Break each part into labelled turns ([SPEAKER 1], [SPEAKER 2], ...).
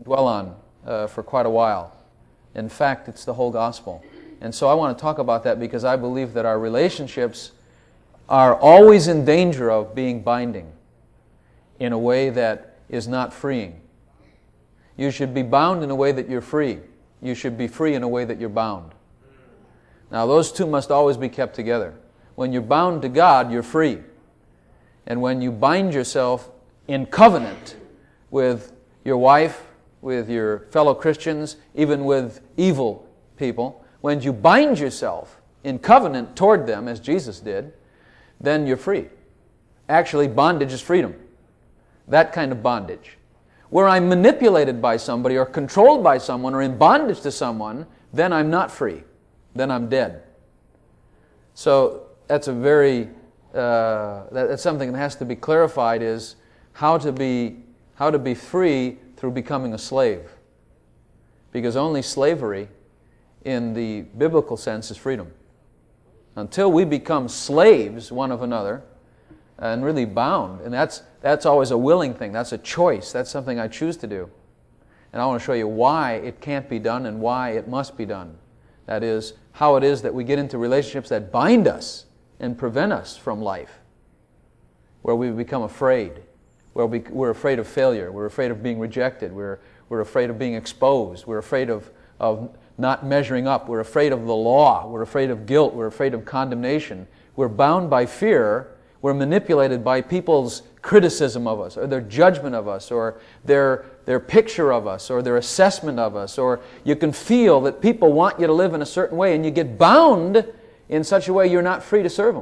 [SPEAKER 1] dwell on for quite a while. In fact, it's the whole gospel. And so I want to talk about that because I believe that our relationships are always in danger of being binding in a way that is not freeing. You should be bound in a way that you're free. You should be free in a way that you're bound. Now, those two must always be kept together. When you're bound to God, you're free. And when you bind yourself in covenant with your wife, with your fellow Christians, even with evil people, when you bind yourself in covenant toward them, as Jesus did, then you're free. Actually, bondage is freedom. That kind of bondage. Where I'm manipulated by somebody or controlled by someone or in bondage to someone, then I'm not free. Then I'm dead. So that's a very, that's something that has to be clarified, is how to be free through becoming a slave. Because only slavery in the biblical sense is freedom. Until we become slaves one of another and really bound, and that's always a willing thing, that's a choice, that's something I choose to do. And I want to show you why it can't be done and why it must be done. That is, how it is that we get into relationships that bind us and prevent us from life, where we become afraid, where we're afraid of failure, we're afraid of being rejected, we're afraid of being exposed, we're afraid of not measuring up, we're afraid of the law, we're afraid of guilt, we're afraid of condemnation, we're bound by fear, we're manipulated by people's criticism of us, or their judgment of us, or their picture of us, or their assessment of us, or you can feel that people want you to live in a certain way, and you get bound in such a way you're not free to serve them.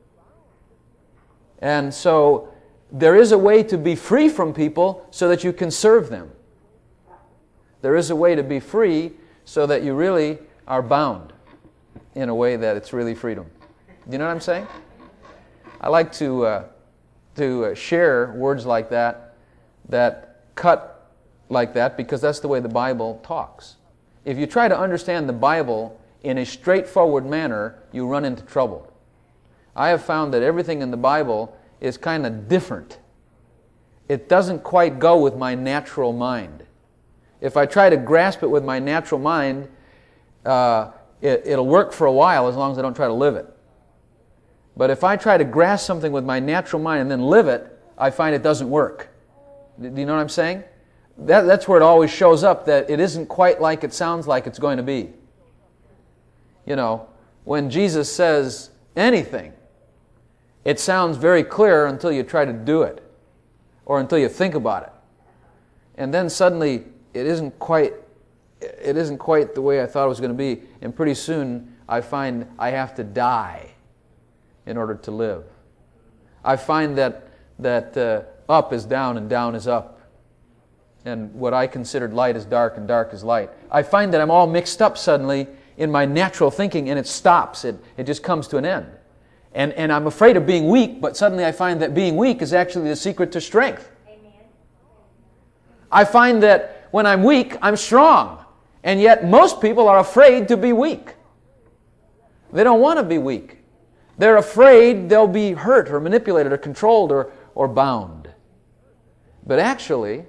[SPEAKER 1] And so there is a way to be free from people so that you can serve them. There is a way to be free so that you really are bound in a way that it's really freedom. Do you know what I'm saying? I like to share words like that cut like that, because that's the way the Bible talks. If you try to understand the Bible in a straightforward manner, you run into trouble. I have found that everything in the Bible is kind of different. It doesn't quite go with my natural mind. If I try to grasp it with my natural mind, it'll work for a while as long as I don't try to live it. But if I try to grasp something with my natural mind and then live it, I find it doesn't work. Do you know what I'm saying? That's where it always shows up, that it isn't quite like it sounds like it's going to be. You know, when Jesus says anything, it sounds very clear until you try to do it, or until you think about it. And then suddenly it isn't quite the way I thought it was going to be, and pretty soon I find I have to die in order to live. I find that up is down and down is up, and what I considered light is dark and dark is light. I find that I'm all mixed up suddenly in my natural thinking, and it stops. It just comes to an end. And I'm afraid of being weak, but suddenly I find that being weak is actually the secret to strength. Amen. I find that when I'm weak, I'm strong. And yet most people are afraid to be weak. They don't want to be weak. They're afraid they'll be hurt or manipulated or controlled or bound. But actually,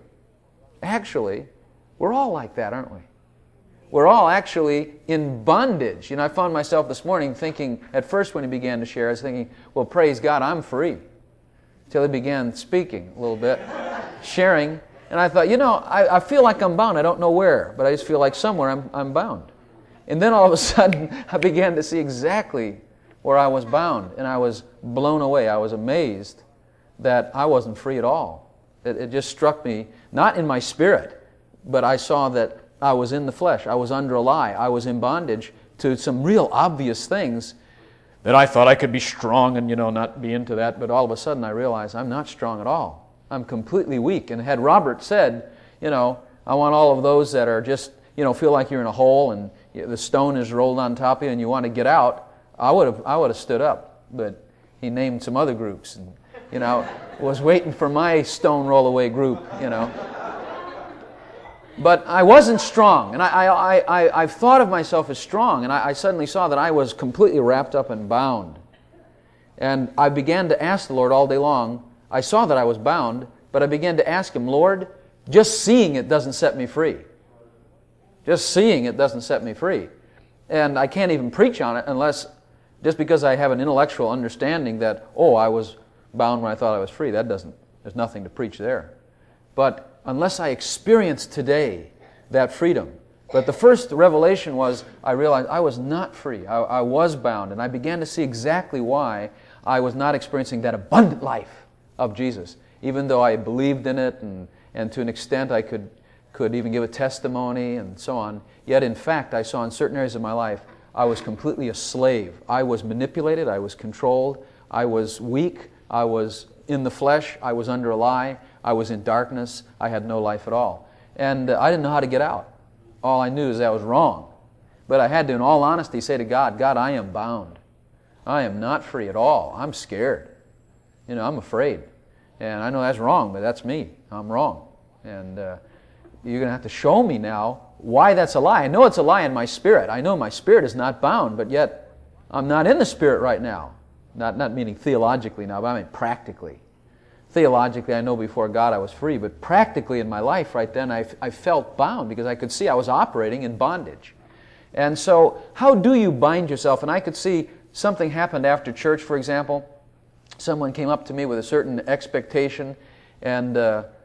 [SPEAKER 1] we're all like that, aren't we? We're all actually in bondage. You know, I found myself this morning thinking, at first when he began to share, I was thinking, well, praise God, I'm free. Until he began speaking a little bit, sharing, and I thought, you know, I feel like I'm bound. I don't know where, but I just feel like somewhere I'm bound. And then all of a sudden, I began to see exactly where I was bound, and I was blown away. I was amazed that I wasn't free at all. It just struck me, not in my spirit, but I saw that I was in the flesh. I was under a lie. I was in bondage to some real obvious things that I thought I could be strong and, you know, not be into that. But all of a sudden I realized I'm not strong at all. I'm completely weak. And had Robert said, you know, I want all of those that are just, you know, feel like you're in a hole and the stone is rolled on top of you and you want to get out, I would have stood up. But he named some other groups and, you know, was waiting for my stone roll away group, you know. But I wasn't strong, and I've thought of myself as strong, and I suddenly saw that I was completely wrapped up and bound. And I began to ask the Lord all day long. I saw that I was bound, but I began to ask Him, Lord, just seeing it doesn't set me free. Just seeing it doesn't set me free. And I can't even preach on it unless, just because I have an intellectual understanding that, I was bound when I thought I was free. There's nothing to preach there. But unless I experience today that freedom. But the first revelation was, I realized I was not free. I was bound. And I began to see exactly why I was not experiencing that abundant life of Jesus. Even though I believed in it, and to an extent I could even give a testimony and so on. Yet in fact, I saw in certain areas of my life, I was completely a slave. I was manipulated. I was controlled. I was weak. I was in the flesh. I was under a lie. I was in darkness. I had no life at all. And I didn't know how to get out. All I knew is that I was wrong. But I had to, in all honesty, say to God, God, I am bound. I am not free at all. I'm scared. I'm afraid. And I know that's wrong, but that's me. I'm wrong. And you're going to have to show me now why that's a lie. I know it's a lie in my spirit. I know my spirit is not bound, but yet I'm not in the spirit right now. Not meaning theologically now, but I mean practically. Theologically, I know before God I was free, but practically in my life right then I felt bound because I could see I was operating in bondage. And so how do you bind yourself? And I could see something happened after church, for example. Someone came up to me with a certain expectation, and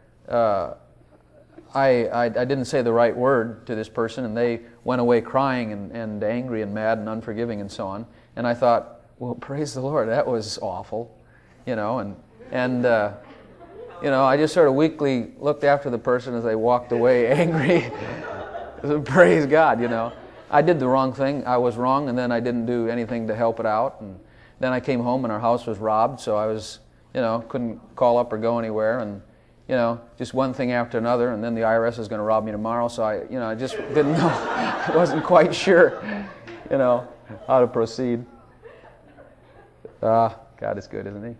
[SPEAKER 1] I didn't say the right word to this person, and they went away crying and angry and mad and unforgiving and so on. And I thought, well, praise the Lord, that was awful, and I just sort of weakly looked after the person as they walked away angry. Praise God, I did the wrong thing. I was wrong, and then I didn't do anything to help it out. And then I came home and our house was robbed, so I was, couldn't call up or go anywhere, and just one thing after another, and then the IRS is going to rob me tomorrow, so I just didn't know. I wasn't quite sure, how to proceed. God is good, isn't He?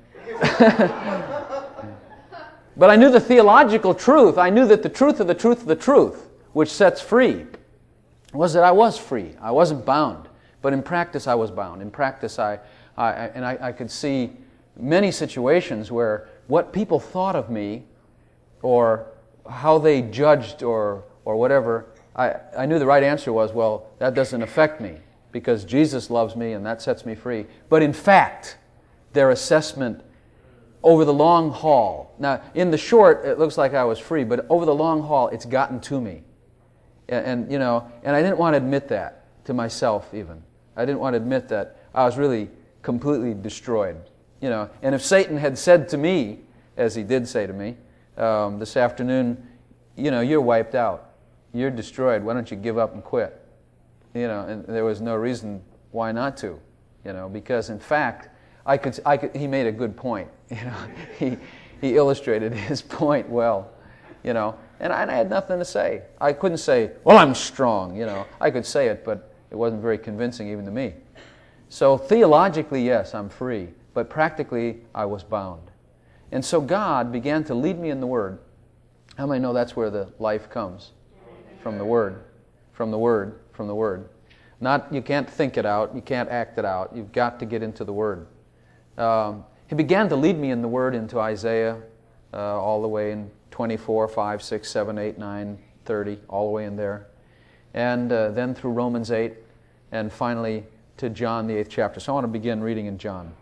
[SPEAKER 1] But I knew the theological truth. I knew that the truth of the truth of the truth, which sets free, was that I was free. I wasn't bound. But in practice, I was bound. In practice, I could see many situations where what people thought of me, or how they judged, or whatever, I knew the right answer was, well, that doesn't affect me, because Jesus loves me and that sets me free. But in fact, their assessment over the long haul, now in the short it looks like I was free, but over the long haul it's gotten to me. And I didn't want to admit that to myself even. I didn't want to admit that I was really completely destroyed. And if Satan had said to me, as he did say to me, this afternoon, you're wiped out. You're destroyed. Why don't you give up and quit? And there was no reason why not to, because in fact, he made a good point. He illustrated his point well, and I had nothing to say. I couldn't say, well, I'm strong, I could say it, but it wasn't very convincing even to me. So theologically, yes, I'm free, but practically, I was bound. And so God began to lead me in the Word. How many know that's where the life comes? From the Word. From the Word. From the Word. You can't think it out. You can't act it out. You've got to get into the Word. He began to lead me in the Word into Isaiah, all the way in 24, 5, 6, 7, 8, 9, 30, all the way in there. And then through Romans 8, and finally to John, the 8th chapter. So I want to begin reading in John.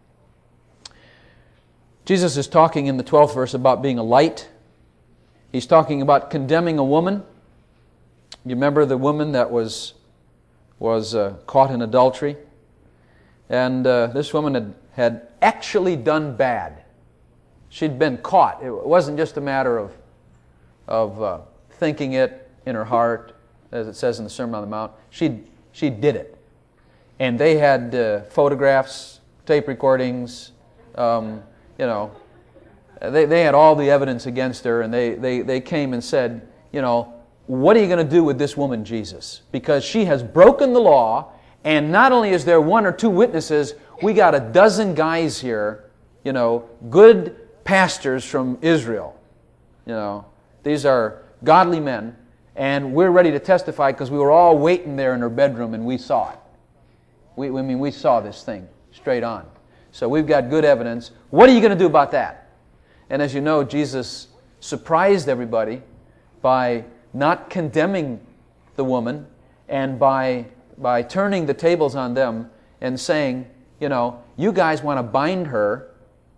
[SPEAKER 1] Jesus is talking in the 12th verse about being a light. He's talking about condemning a woman. You remember the woman that was caught in adultery? And this woman had actually done bad. She'd been caught. It wasn't just a matter of thinking it in her heart, as it says in the Sermon on the Mount. She did it. And they had photographs, tape recordings, they had all the evidence against her, and they came and said, what are you going to do with this woman, Jesus? Because she has broken the law, and not only is there one or two witnesses, we got a dozen guys here, good pastors from Israel. These are godly men, and we're ready to testify because we were all waiting there in her bedroom and we saw it. We saw this thing straight on. So we've got good evidence. What are you going to do about that? And as you know, Jesus surprised everybody by not condemning the woman and by turning the tables on them and saying, you guys want to bind her,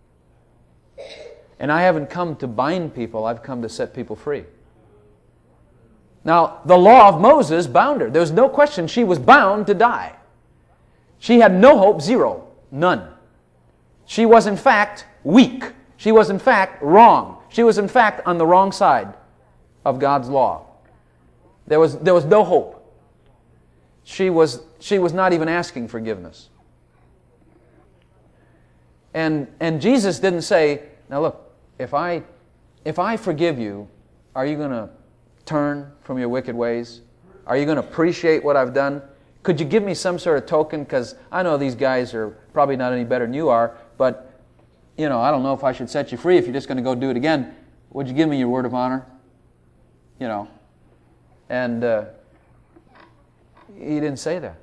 [SPEAKER 1] and I haven't come to bind people, I've come to set people free. Now, the law of Moses bound her. There was no question she was bound to die. She had no hope, zero, none. She was in fact weak. She was in fact wrong. She was in fact on the wrong side of God's law. There was no hope. She was not even asking forgiveness. And Jesus didn't say, now look, if I forgive you, are you going to turn from your wicked ways? Are you going to appreciate what I've done? Could you give me some sort of token? Because I know these guys are probably not any better than you are, but I don't know if I should set you free if you're just going to go do it again. Would you give me your word of honor? And he didn't say that.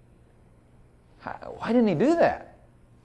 [SPEAKER 1] Why didn't he do that?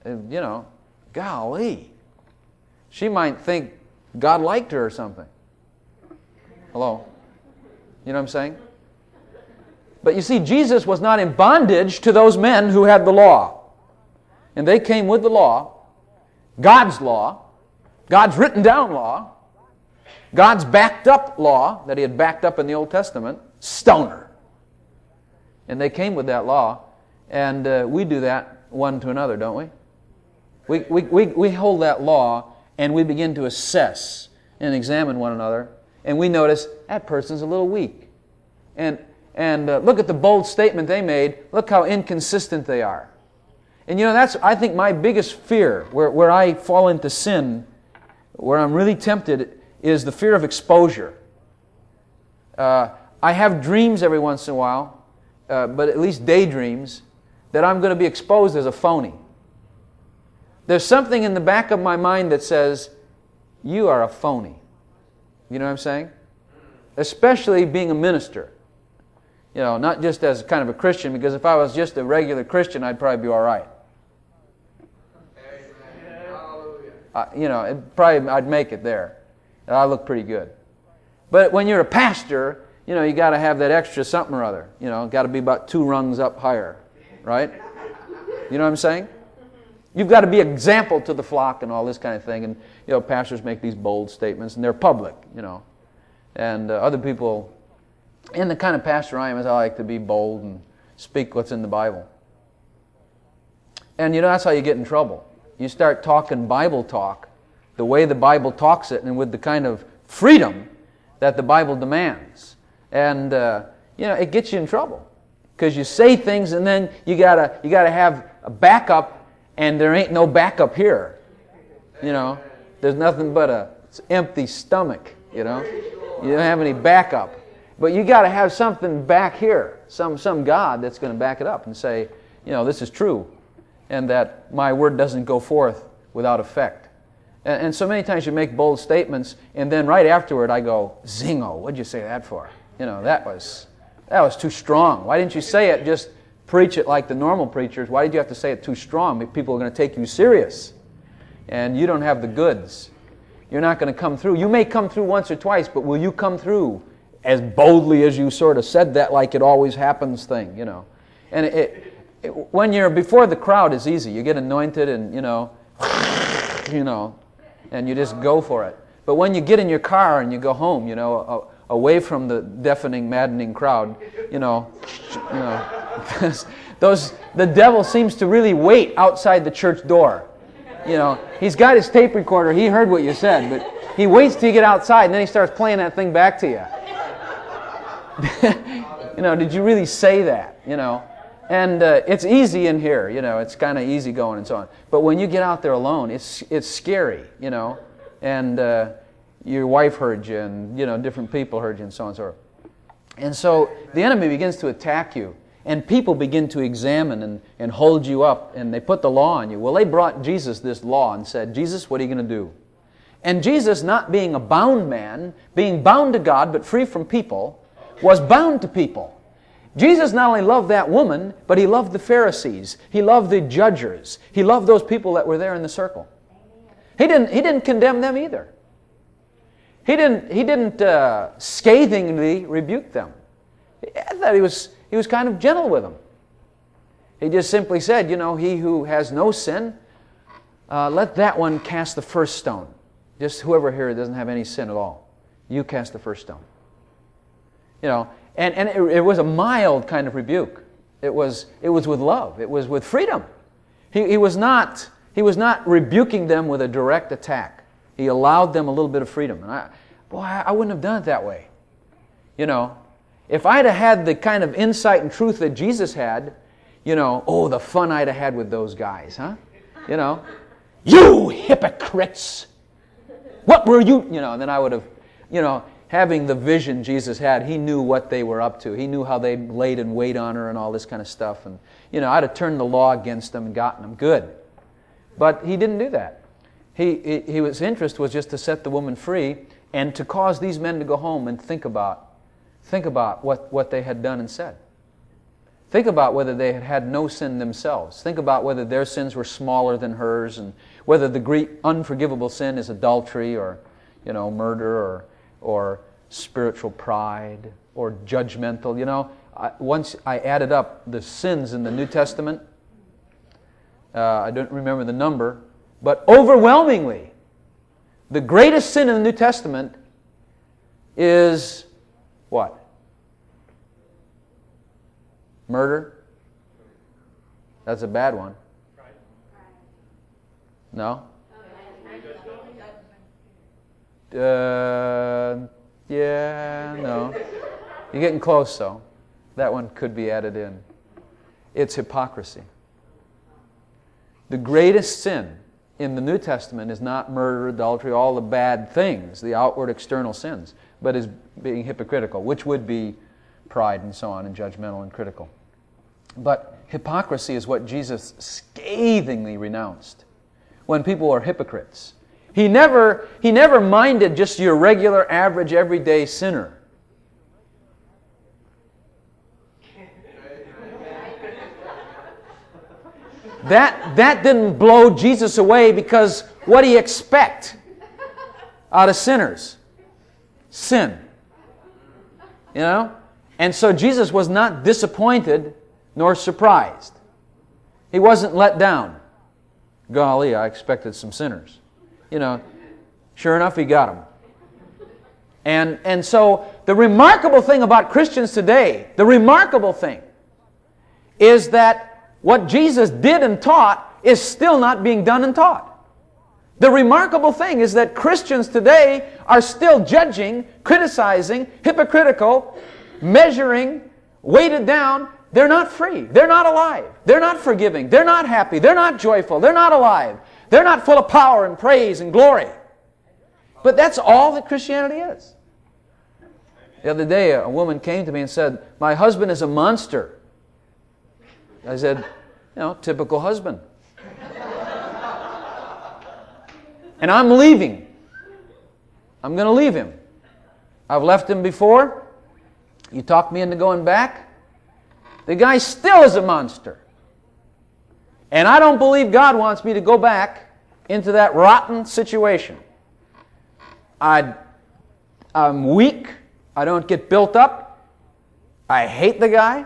[SPEAKER 1] Golly. She might think God liked her or something. Hello? You know what I'm saying? But you see, Jesus was not in bondage to those men who had the law. And they came with the law, God's written down law, God's backed up law that He had backed up in the Old Testament, stone her. And they came with that law, and we do that one to another, don't we? We hold that law, and we begin to assess and examine one another, and we notice that person's a little weak. And look at the bold statement they made. Look how inconsistent they are. And that's, I think, my biggest fear, where I fall into sin, where I'm really tempted, is the fear of exposure. I have dreams every once in a while, but at least daydreams, that I'm going to be exposed as a phony. There's something in the back of my mind that says, you are a phony. You know what I'm saying? Especially being a minister. Not just as kind of a Christian, because if I was just a regular Christian, I'd probably be all right. I'd make it there. I look pretty good. But when you're a pastor, you got to have that extra something or other. Got to be about 2 rungs up higher, right? You know what I'm saying? You've got to be an example to the flock and all this kind of thing. And pastors make these bold statements, and they're public. And other people. And the kind of pastor I am is I like to be bold and speak what's in the Bible. And that's how you get in trouble. You start talking Bible talk the way the Bible talks it and with the kind of freedom that the Bible demands. And, it gets you in trouble. Because you say things and then you gotta have a backup, and there ain't no backup here. There's nothing but an empty stomach, You don't have any backup. But you got to have something back here, some God that's going to back it up and say, this is true, and that my word doesn't go forth without effect. And so many times you make bold statements, and then right afterward I go, zingo, what'd you say that for? That was too strong. Why didn't you say it? Just preach it like the normal preachers. Why did you have to say it too strong? People are going to take you serious, and you don't have the goods. You're not going to come through. You may come through once or twice, but will you come through as boldly as you sort of said that like it always happens thing, And when you're before the crowd, it's easy. You get anointed and, and you just go for it. But when you get in your car and you go home, away from the deafening, maddening crowd, the devil seems to really wait outside the church door. He's got his tape recorder. He heard what you said, but he waits till you get outside, and then he starts playing that thing back to you. Did you really say that? And it's easy in here. It's kind of easy going and so on. But when you get out there alone, it's scary. And your wife heard you, and different people heard you, and so on and so forth. And so the enemy begins to attack you. And people begin to examine and hold you up, and they put the law on you. Well, they brought Jesus this law and said, Jesus, what are you going to do? And Jesus, not being a bound man, being bound to God but free from people, was bound to people. Jesus not only loved that woman, but He loved the Pharisees. He loved the judgers. He loved those people that were there in the circle. He didn't condemn them either. He didn't scathingly rebuke them. I thought he was kind of gentle with them. He just simply said, he who has no sin, let that one cast the first stone. Just whoever here doesn't have any sin at all, you cast the first stone. And it was a mild kind of rebuke. It was with love. It was with freedom. He was not rebuking them with a direct attack. He allowed them a little bit of freedom. And I wouldn't have done it that way. If I'd have had the kind of insight and truth that Jesus had, the fun I'd have had with those guys, huh? You hypocrites! What were you? And then I would have, having the vision Jesus had, he knew what they were up to. He knew how they laid in wait on her and all this kind of stuff. And, I'd have turned the law against them and gotten them good. But he didn't do that. His interest was just to set the woman free and to cause these men to go home and think about what they had done and said. Think about whether they had no sin themselves. Think about whether their sins were smaller than hers, and whether the great unforgivable sin is adultery or, murder or spiritual pride or judgmental. Once I added up the sins in the New Testament, I don't remember the number, but overwhelmingly, the greatest sin in the New Testament is what? Murder? That's a bad one. No? Yeah, no. You're getting close, though. That one could be added in. It's hypocrisy. The greatest sin in the New Testament is not murder, adultery, all the bad things, the outward external sins, but is being hypocritical, which would be pride and so on, and judgmental and critical. But hypocrisy is what Jesus scathingly renounced. When people are hypocrites, He never minded just your regular, average, everyday sinner. That didn't blow Jesus away, because what do you expect out of sinners? Sin. And so Jesus was not disappointed nor surprised. He wasn't let down. Golly, I expected some sinners. Sure enough, He got them. And so the remarkable thing about Christians today, the remarkable thing, is that what Jesus did and taught is still not being done and taught. The remarkable thing is that Christians today are still judging, criticizing, hypocritical, measuring, weighted down. They're not free. They're not alive. They're not forgiving. They're not happy. They're not joyful. They're not alive. They're not full of power and praise and glory. But that's all that Christianity is. The other day, a woman came to me and said, "My husband is a monster." I said, typical husband. And I'm leaving. I'm going to leave him. I've left him before. You talked me into going back. The guy still is a monster. And I don't believe God wants me to go back into that rotten situation. I'm weak. I don't get built up. I hate the guy.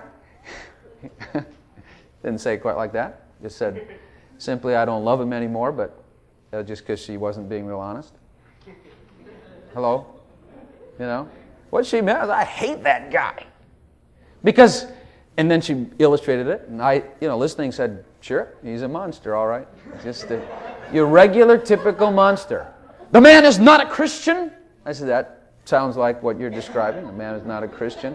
[SPEAKER 1] Didn't say it quite like that. Just said simply, I don't love him anymore, but just because she wasn't being real honest. Hello? What she meant was, I hate that guy. Because, and then she illustrated it, and I, listening, said, sure, he's a monster, all right. Just your regular, typical monster. The man is not a Christian? I said, that sounds like what you're describing. The man is not a Christian.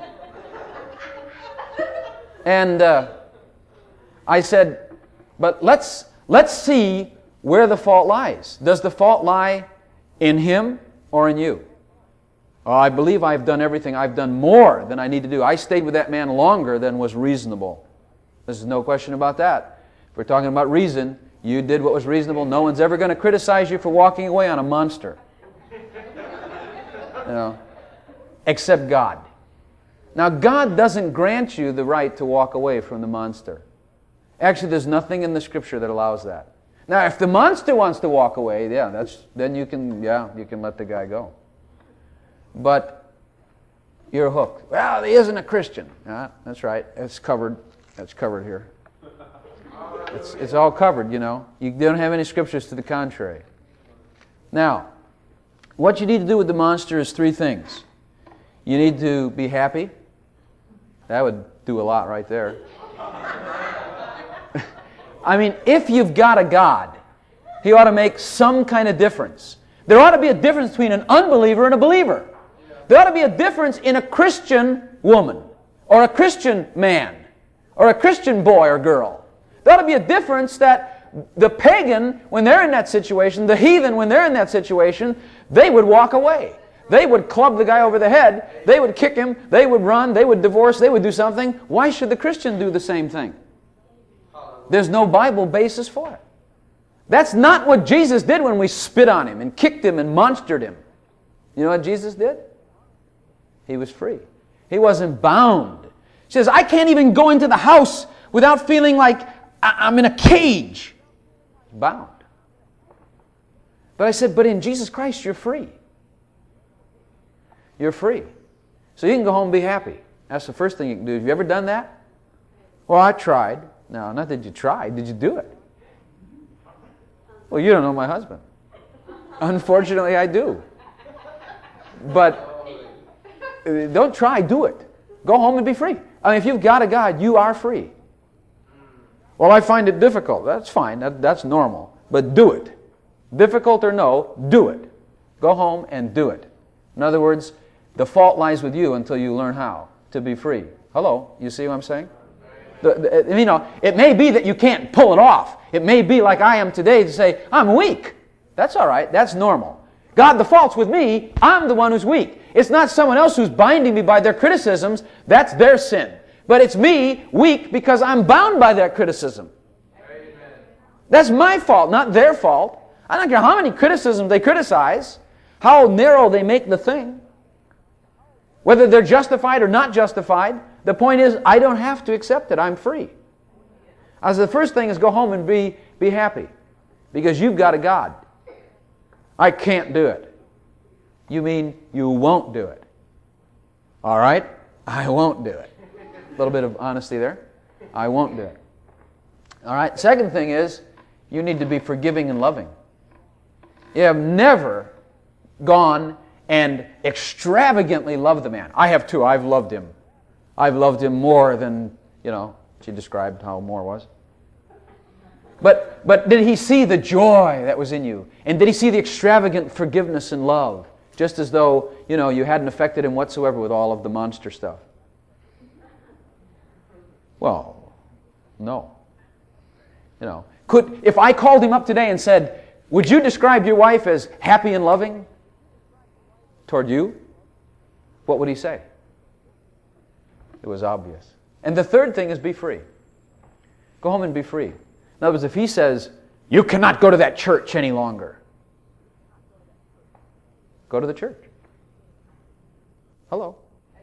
[SPEAKER 1] And I said, but let's see where the fault lies. Does the fault lie in him or in you? Oh, I believe I've done everything. I've done more than I need to do. I stayed with that man longer than was reasonable. There's no question about that. If we're talking about reason, you did what was reasonable. No one's ever going to criticize you for walking away on a monster. Except God. Now, God doesn't grant you the right to walk away from the monster. Actually, there's nothing in the Scripture that allows that. Now, if the monster wants to walk away, then you can let the guy go. but you're hooked. Well, he isn't a Christian. That's right. It's covered. That's covered here. It's all covered, you know. You don't have any scriptures to the contrary. Now, what you need to do with the monster is three things. You need to be happy. That would do a lot right there. I mean, if you've got a God, He ought to make some kind of difference. There ought to be a difference between an unbeliever and a believer. There ought to be a difference in a Christian woman, or a Christian man, or a Christian boy or girl. There ought to be a difference that the pagan, when they're in that situation, the heathen, when they're in that situation, they would walk away. They would club the guy over the head. They would kick him. They would run. They would divorce. They would do something. Why should the Christian do the same thing? There's no Bible basis for it. That's not what Jesus did when we spit on Him and kicked Him and monstered Him. You know what Jesus did? He was free. He wasn't bound. He says, I can't even go into the house without feeling like I'm in a cage. Bound. But I said, but in Jesus Christ, you're free. You're free. So you can go home and be happy. That's the first thing you can do. Have you ever done that? Well, I tried. No, not that you tried. Did you do it? Well, you don't know my husband. Unfortunately, I do. But don't try, do it. Go home and be free. I mean, if you've got a God, you are free. Well, I find it difficult. That's fine. That's normal. But do it. Difficult or no, do it. Go home and do it. In other words, the fault lies with you until you learn how to be free. Hello? You see what I'm saying? You know, it may be that you can't pull it off. It may be like I am today to say, I'm weak. That's all right. That's normal. God, the fault's with me. I'm the one who's weak. It's not someone else who's binding me by their criticisms. That's their sin. But it's me, weak, because I'm bound by their criticism. Amen. That's my fault, not their fault. I don't care how many criticisms they criticize, how narrow they make the thing. Whether they're justified or not justified, the point is, I don't have to accept it. I'm free. As the first thing is go home and be happy. Because you've got a God. I can't do it. You mean you won't do it. All right? I won't do it. A little bit of honesty there. I won't do it. All right? Second thing is, you need to be forgiving and loving. You have never gone and extravagantly loved the man. I have too. I've loved him. I've loved him more than, she described how more was. But did he see the joy that was in you? And did he see the extravagant forgiveness and love? Just as though, you hadn't affected him whatsoever with all of the monster stuff. Well, no. If I called him up today and said, would you describe your wife as happy and loving toward you? What would he say? It was obvious. And the third thing is be free. Go home and be free. In other words, if he says, you cannot go to that church any longer, go to the church. Hello?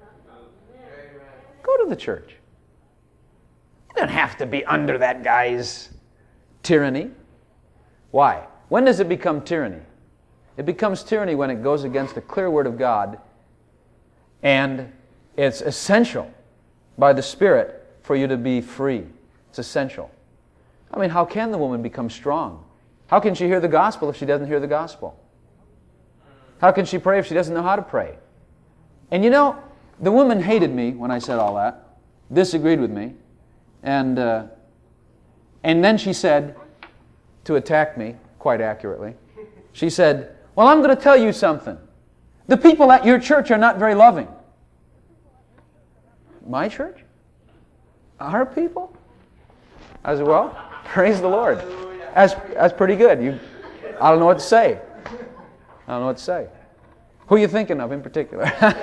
[SPEAKER 1] Go to the church. You don't have to be under that guy's tyranny. Why? When does it become tyranny? It becomes tyranny when it goes against the clear Word of God, and it's essential by the Spirit for you to be free. It's essential. I mean, how can the woman become strong? How can she hear the gospel if she doesn't hear the gospel? How can she pray if she doesn't know how to pray? And the woman hated me when I said all that, disagreed with me, and then she said, to attack me, quite accurately, she said, well, I'm going to tell you something. The people at your church are not very loving. My church? Our people? I said, well, praise the Lord. That's pretty good. I don't know what to say. I don't know what to say. Who are you thinking of in particular?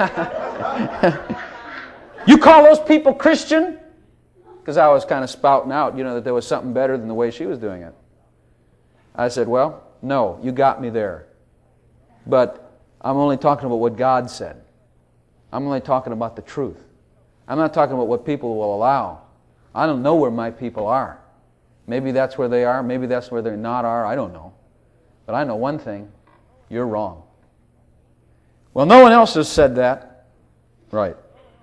[SPEAKER 1] You call those people Christian? Because I was kind of spouting out, that there was something better than the way she was doing it. I said, well, no, you got me there. But I'm only talking about what God said. I'm only talking about the truth. I'm not talking about what people will allow. I don't know where my people are. Maybe that's where they are. Maybe that's where they're not are. I don't know. But I know one thing. You're wrong. Well, no one else has said that. Right.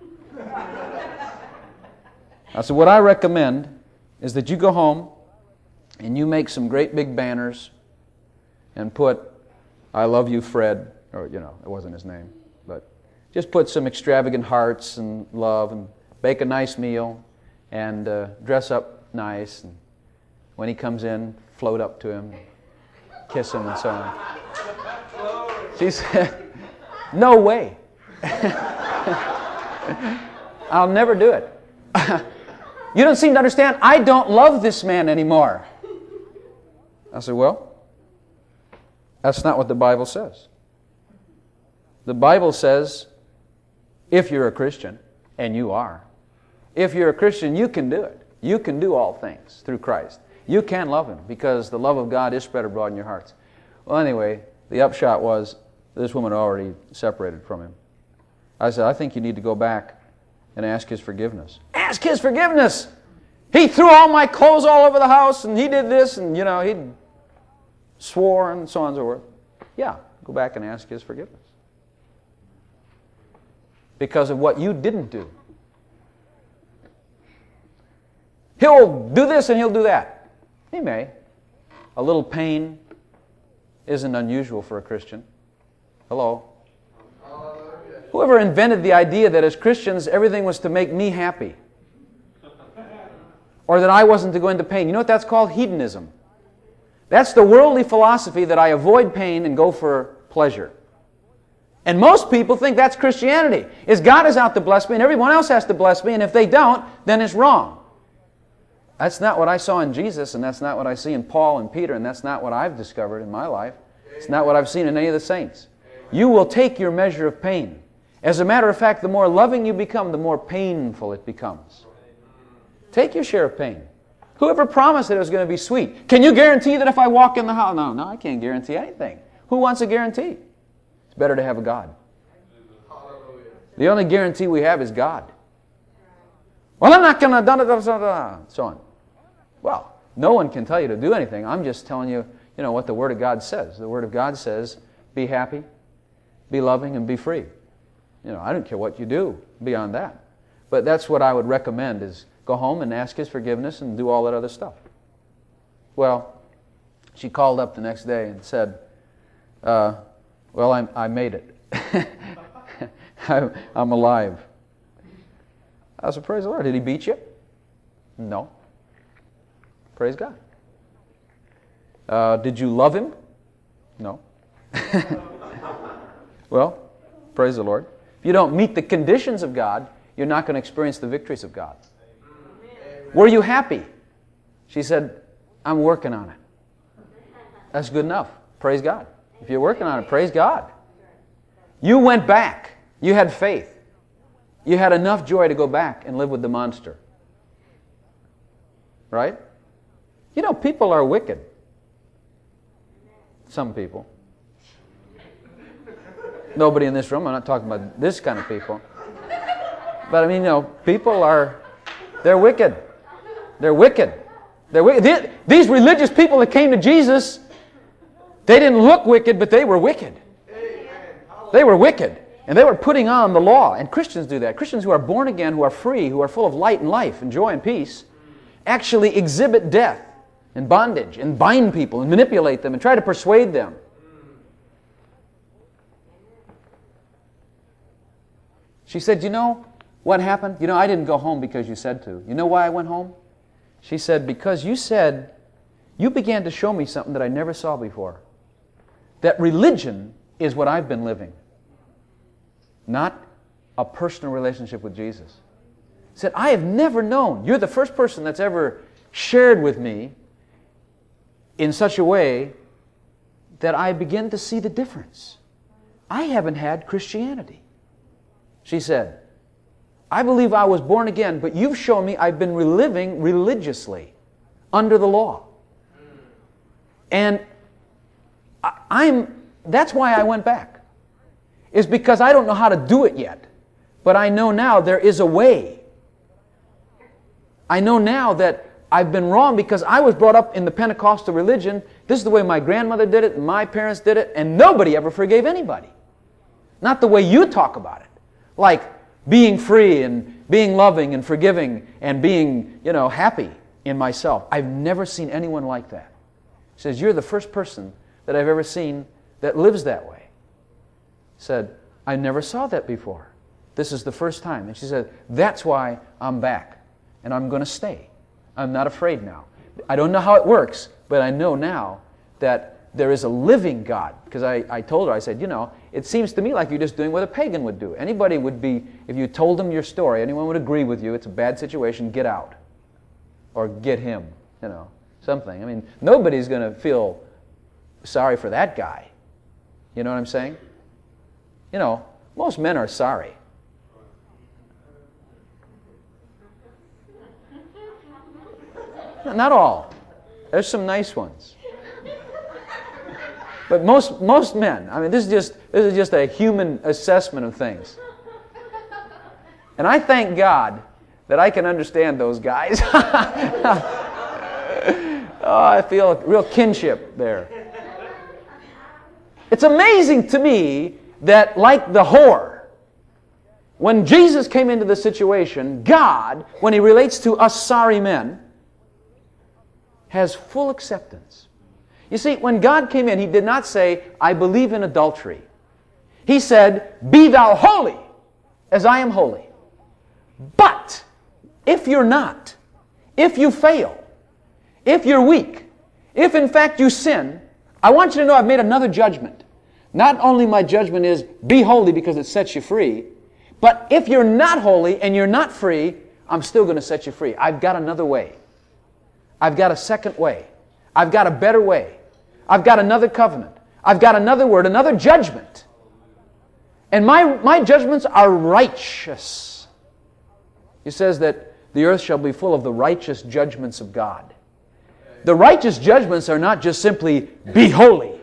[SPEAKER 1] I said, what I recommend is that you go home and you make some great big banners and put, I love you, Fred, or, it wasn't his name, but just put some extravagant hearts and love and bake a nice meal and dress up nice. And when he comes in, float up to him, kiss him and so on. She said, no way. I'll never do it. You don't seem to understand. I don't love this man anymore. I said, well, that's not what the Bible says. The Bible says, if you're a Christian, and you are, if you're a Christian, you can do it. You can do all things through Christ. You can love Him because the love of God is spread abroad in your hearts. Well, anyway, the upshot was this woman had already separated from him. I said, I think you need to go back and ask his forgiveness. Ask his forgiveness! He threw all my clothes all over the house, and he did this, and, he swore, and so on and so forth. Yeah, go back and ask his forgiveness. Because of what you didn't do. He'll do this and he'll do that. He may. A little pain isn't unusual for a Christian. Hello? Whoever invented the idea that as Christians everything was to make me happy, or that I wasn't to go into pain, you know what that's called? Hedonism. That's the worldly philosophy that I avoid pain and go for pleasure. And most people think that's Christianity. Is God is out to bless me and everyone else has to bless me, and if they don't, then it's wrong. That's not what I saw in Jesus, and that's not what I see in Paul and Peter, and that's not what I've discovered in my life. It's not what I've seen in any of the saints. You will take your measure of pain. As a matter of fact, the more loving you become, the more painful it becomes. Take your share of pain. Whoever promised that it was going to be sweet? Can you guarantee that if I walk in the house? No, I can't guarantee anything. Who wants a guarantee? It's better to have a God. The only guarantee we have is God. Well, I'm not going to, so on. Well, no one can tell you to do anything. I'm just telling you, what the Word of God says. The Word of God says, be happy, be loving, and be free. I don't care what you do beyond that. But that's what I would recommend is go home and ask his forgiveness and do all that other stuff. Well, she called up the next day and said, well, I made it. I'm alive. I said, praise the Lord. Did he beat you? No. Praise God. Did you love him? No. Well, praise the Lord. If you don't meet the conditions of God, you're not going to experience the victories of God. Were you happy? She said, I'm working on it. That's good enough. Praise God. If you're working on it, praise God. You went back. You had faith. You had enough joy to go back and live with the monster. Right? People are wicked. Some people. Nobody in this room. I'm not talking about this kind of people. But people they're wicked. They're wicked. They're wicked. These religious people that came to Jesus, they didn't look wicked, but they were wicked. They were wicked. And they were putting on the law. And Christians do that. Christians who are born again, who are free, who are full of light and life and joy and peace, actually exhibit death and bondage and bind people and manipulate them and try to persuade them. She said, what happened? I didn't go home because you said to. You know why I went home? She said, because you began to show me something that I never saw before. That religion is what I've been living. Not a personal relationship with Jesus. She said, I have never known. You're the first person that's ever shared with me in such a way that I begin to see the difference. I haven't had Christianity. She said, I believe I was born again, but you've shown me I've been living religiously under the law. And that's why I went back. Is because I don't know how to do it yet. But I know now there is a way. I know now that I've been wrong because I was brought up in the Pentecostal religion. This is the way my grandmother did it, and my parents did it, and nobody ever forgave anybody. Not the way you talk about it. Like being free and being loving and forgiving and being, happy in myself. I've never seen anyone like that. He says, you're the first person that I've ever seen that lives that way. He said, I never saw that before. This is the first time. And she said, that's why I'm back. And I'm going to stay. I'm not afraid now. I don't know how it works, but I know now that there is a living God. Because I told her, I said, it seems to me like you're just doing what a pagan would do. Anybody would be, if you told them your story, anyone would agree with you, it's a bad situation, get out. Or get him, something. I mean, nobody's going to feel sorry for that guy. You know what I'm saying? Most men are sorry. Not all. There's some nice ones. But most men, I mean, this is just a human assessment of things. And I thank God that I can understand those guys. I feel a real kinship there. It's amazing to me that, like the whore, when Jesus came into the situation, God, when He relates to us sorry men, has full acceptance. You see, when God came in, He did not say, I believe in adultery. He said, be thou holy as I am holy. But if you're not, if you fail, if you're weak, if in fact you sin, I want you to know I've made another judgment. Not only my judgment is be holy because it sets you free, but if you're not holy and you're not free, I'm still going to set you free. I've got another way. I've got a second way. I've got a better way. I've got another covenant. I've got another word, another judgment. And my judgments are righteous. He says that the earth shall be full of the righteous judgments of God. The righteous judgments are not just simply be holy.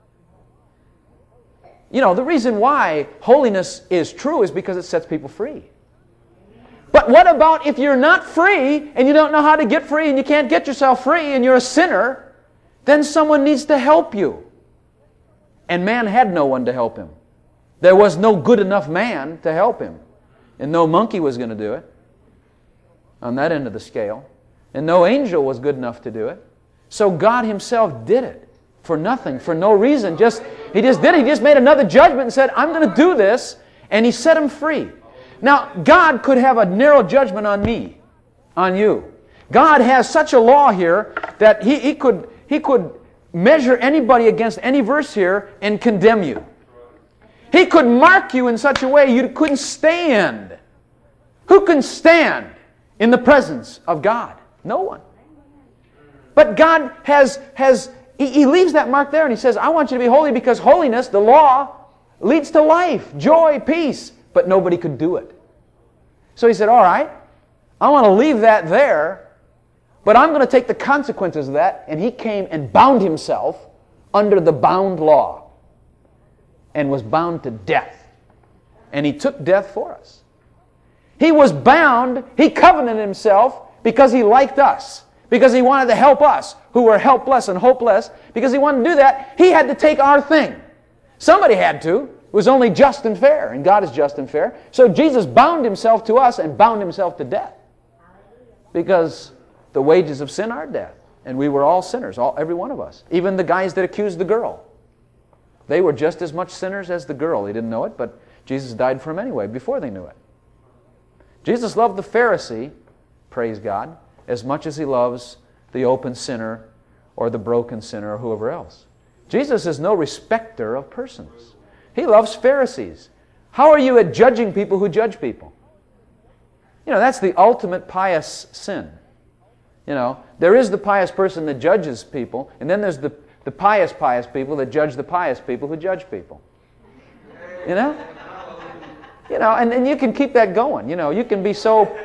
[SPEAKER 1] The reason why holiness is true is because it sets people free. But what about if you're not free and you don't know how to get free and you can't get yourself free and you're a sinner? Then someone needs to help you. And man had no one to help him. There was no good enough man to help him. And no monkey was going to do it on that end of the scale. And no angel was good enough to do it. So God Himself did it for nothing, for no reason. He just did it. He just made another judgment and said, I'm going to do this. And He set him free. Now, God could have a narrow judgment on me, on you. God has such a law here that He could measure anybody against any verse here and condemn you. He could mark you in such a way you couldn't stand. Who can stand in the presence of God? No one. But God He leaves that mark there and He says, I want you to be holy because holiness, the law, leads to life, joy, peace. But nobody could do it. So He said, all right, I want to leave that there, but I'm going to take the consequences of that. And He came and bound Himself under the bound law and was bound to death. And He took death for us. He was bound, He covenanted Himself because He liked us, because He wanted to help us who were helpless and hopeless. Because He wanted to do that, He had to take our thing. Somebody had to. It was only just and fair, and God is just and fair. So Jesus bound Himself to us and bound Himself to death. Because the wages of sin are death. And we were all sinners, every one of us. Even the guys that accused the girl. They were just as much sinners as the girl. They didn't know it, but Jesus died for them anyway, before they knew it. Jesus loved the Pharisee, praise God, as much as He loves the open sinner or the broken sinner or whoever else. Jesus is no respecter of persons. He loves Pharisees. How are you at judging people who judge people? That's the ultimate pious sin. There is the pious person that judges people, and then there's the pious people that judge the pious people who judge people. And you can keep that going. You can be so,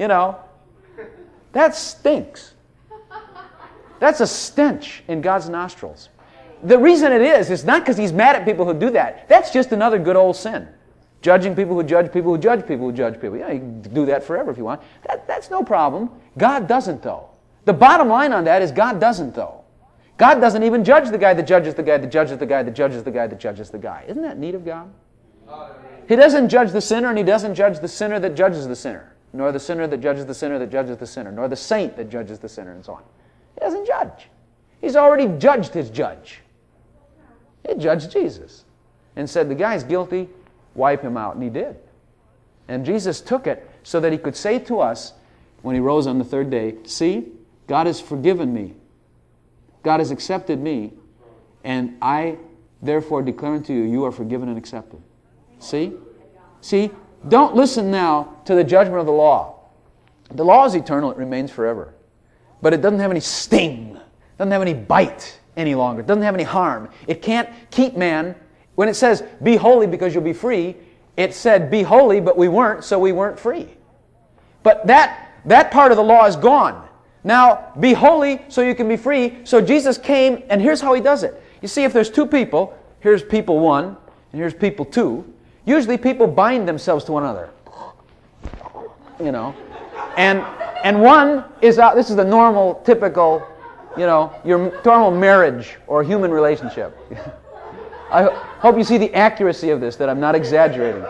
[SPEAKER 1] that stinks. That's a stench in God's nostrils. The reason it is not because He's mad at people who do that. That's just another good old sin. Judging people who judge people who judge people who judge people. You can do that forever if you want. That's no problem. God doesn't, though. The bottom line on that is God doesn't, though. God doesn't even judge the guy that judges the guy that judges the guy that judges the guy that judges the guy. Isn't that neat of God? He doesn't judge the sinner, and He doesn't judge the sinner that judges the sinner, nor the sinner that judges the sinner that judges the sinner, nor the saint that judges the sinner, and so on. He doesn't judge. He's already judged His judge. He judged Jesus and said, the guy's guilty, wipe him out, and He did. And Jesus took it so that He could say to us when He rose on the third day, see, God has forgiven me. God has accepted me, and I therefore declare unto you, you are forgiven and accepted. See? See? Don't listen now to the judgment of the law. The law is eternal. It remains forever. But it doesn't have any sting. It doesn't have any bite any longer. It doesn't have any harm. It can't keep man. When it says, be holy because you'll be free, it said, be holy, but we weren't, so we weren't free. But that part of the law is gone. Now, be holy so you can be free. So Jesus came, and here's how He does it. You see, if there's two people, here's people 1, and here's people 2. Usually people bind themselves to one another. You know. And one is out, this is the normal, typical, you know, your normal marriage or human relationship. I hope you see the accuracy of this, that I'm not exaggerating.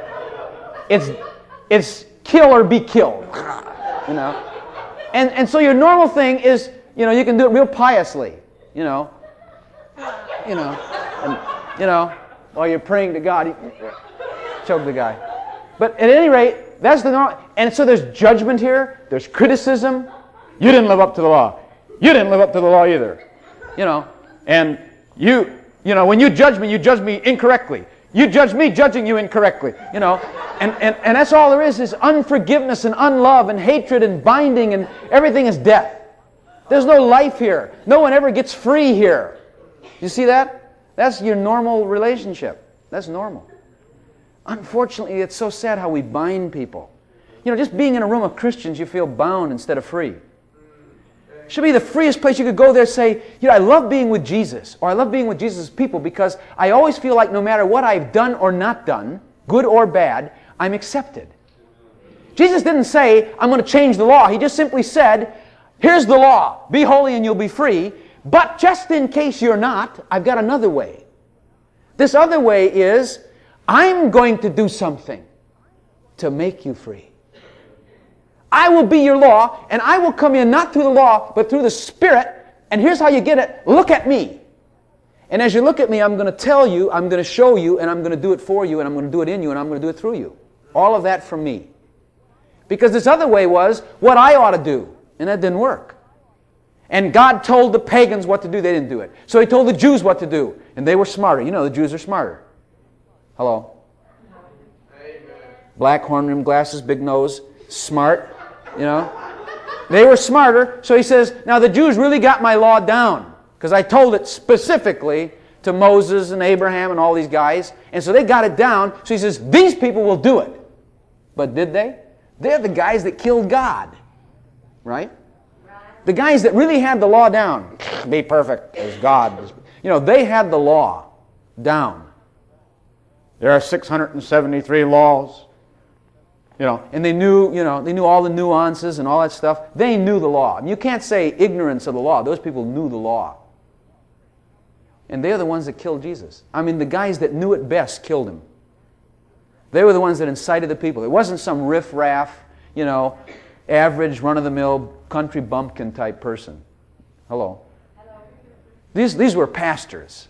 [SPEAKER 1] It's kill or be killed. You know. And so your normal thing is, you know, you can do it real piously, you know, and, while you're praying to God, you choke the guy. But at any rate, that's the normal. And so there's judgment here. There's criticism. You didn't live up to the law. You didn't live up to the law either. You know, and you know, when you judge me incorrectly. You judge me judging you incorrectly, you know. And that's all there is unforgiveness and unlove and hatred and binding, and everything is death. There's no life here. No one ever gets free here. You see that? That's your normal relationship. That's normal. Unfortunately, it's so sad how we bind people. You know, just being in a room of Christians, you feel bound instead of free. It should be the freest place you could go there and say, you know, I love being with Jesus, or I love being with Jesus' people because I always feel like no matter what I've done or not done, good or bad, I'm accepted. Jesus didn't say, I'm going to change the law. He just simply said, here's the law. Be holy and you'll be free. But just in case you're not, I've got another way. This other way is, I'm going to do something to make you free. I will be your law, and I will come in not through the law, but through the Spirit. And here's how you get it. Look at me. And as you look at me, I'm going to tell you, I'm going to show you, and I'm going to do it for you, and I'm going to do it in you, and I'm going to do it through you. All of that from me. Because this other way was what I ought to do, and that didn't work. And God told the pagans what to do. They didn't do it. So He told the Jews what to do, and they were smarter. You know, the Jews are smarter. Hello? Amen. Black horn-rimmed glasses, big nose, smart. You know, they were smarter. So He says, now the Jews really got my law down because I told it specifically to Moses and Abraham and all these guys. And so they got it down. So He says, these people will do it. But did they? They're the guys that killed God. Right? The guys that really had the law down. Be perfect as God. You know, they had the law down. There are 673 laws. You know, and they knew all the nuances and all that stuff. They knew the law. I mean, you can't say ignorance of the law. Those people knew the law. And they're the ones that killed Jesus. I mean, the guys that knew it best killed Him. They were the ones that incited the people. It wasn't some riff-raff, you know, average, run-of-the-mill, country bumpkin type person. Hello. These were pastors.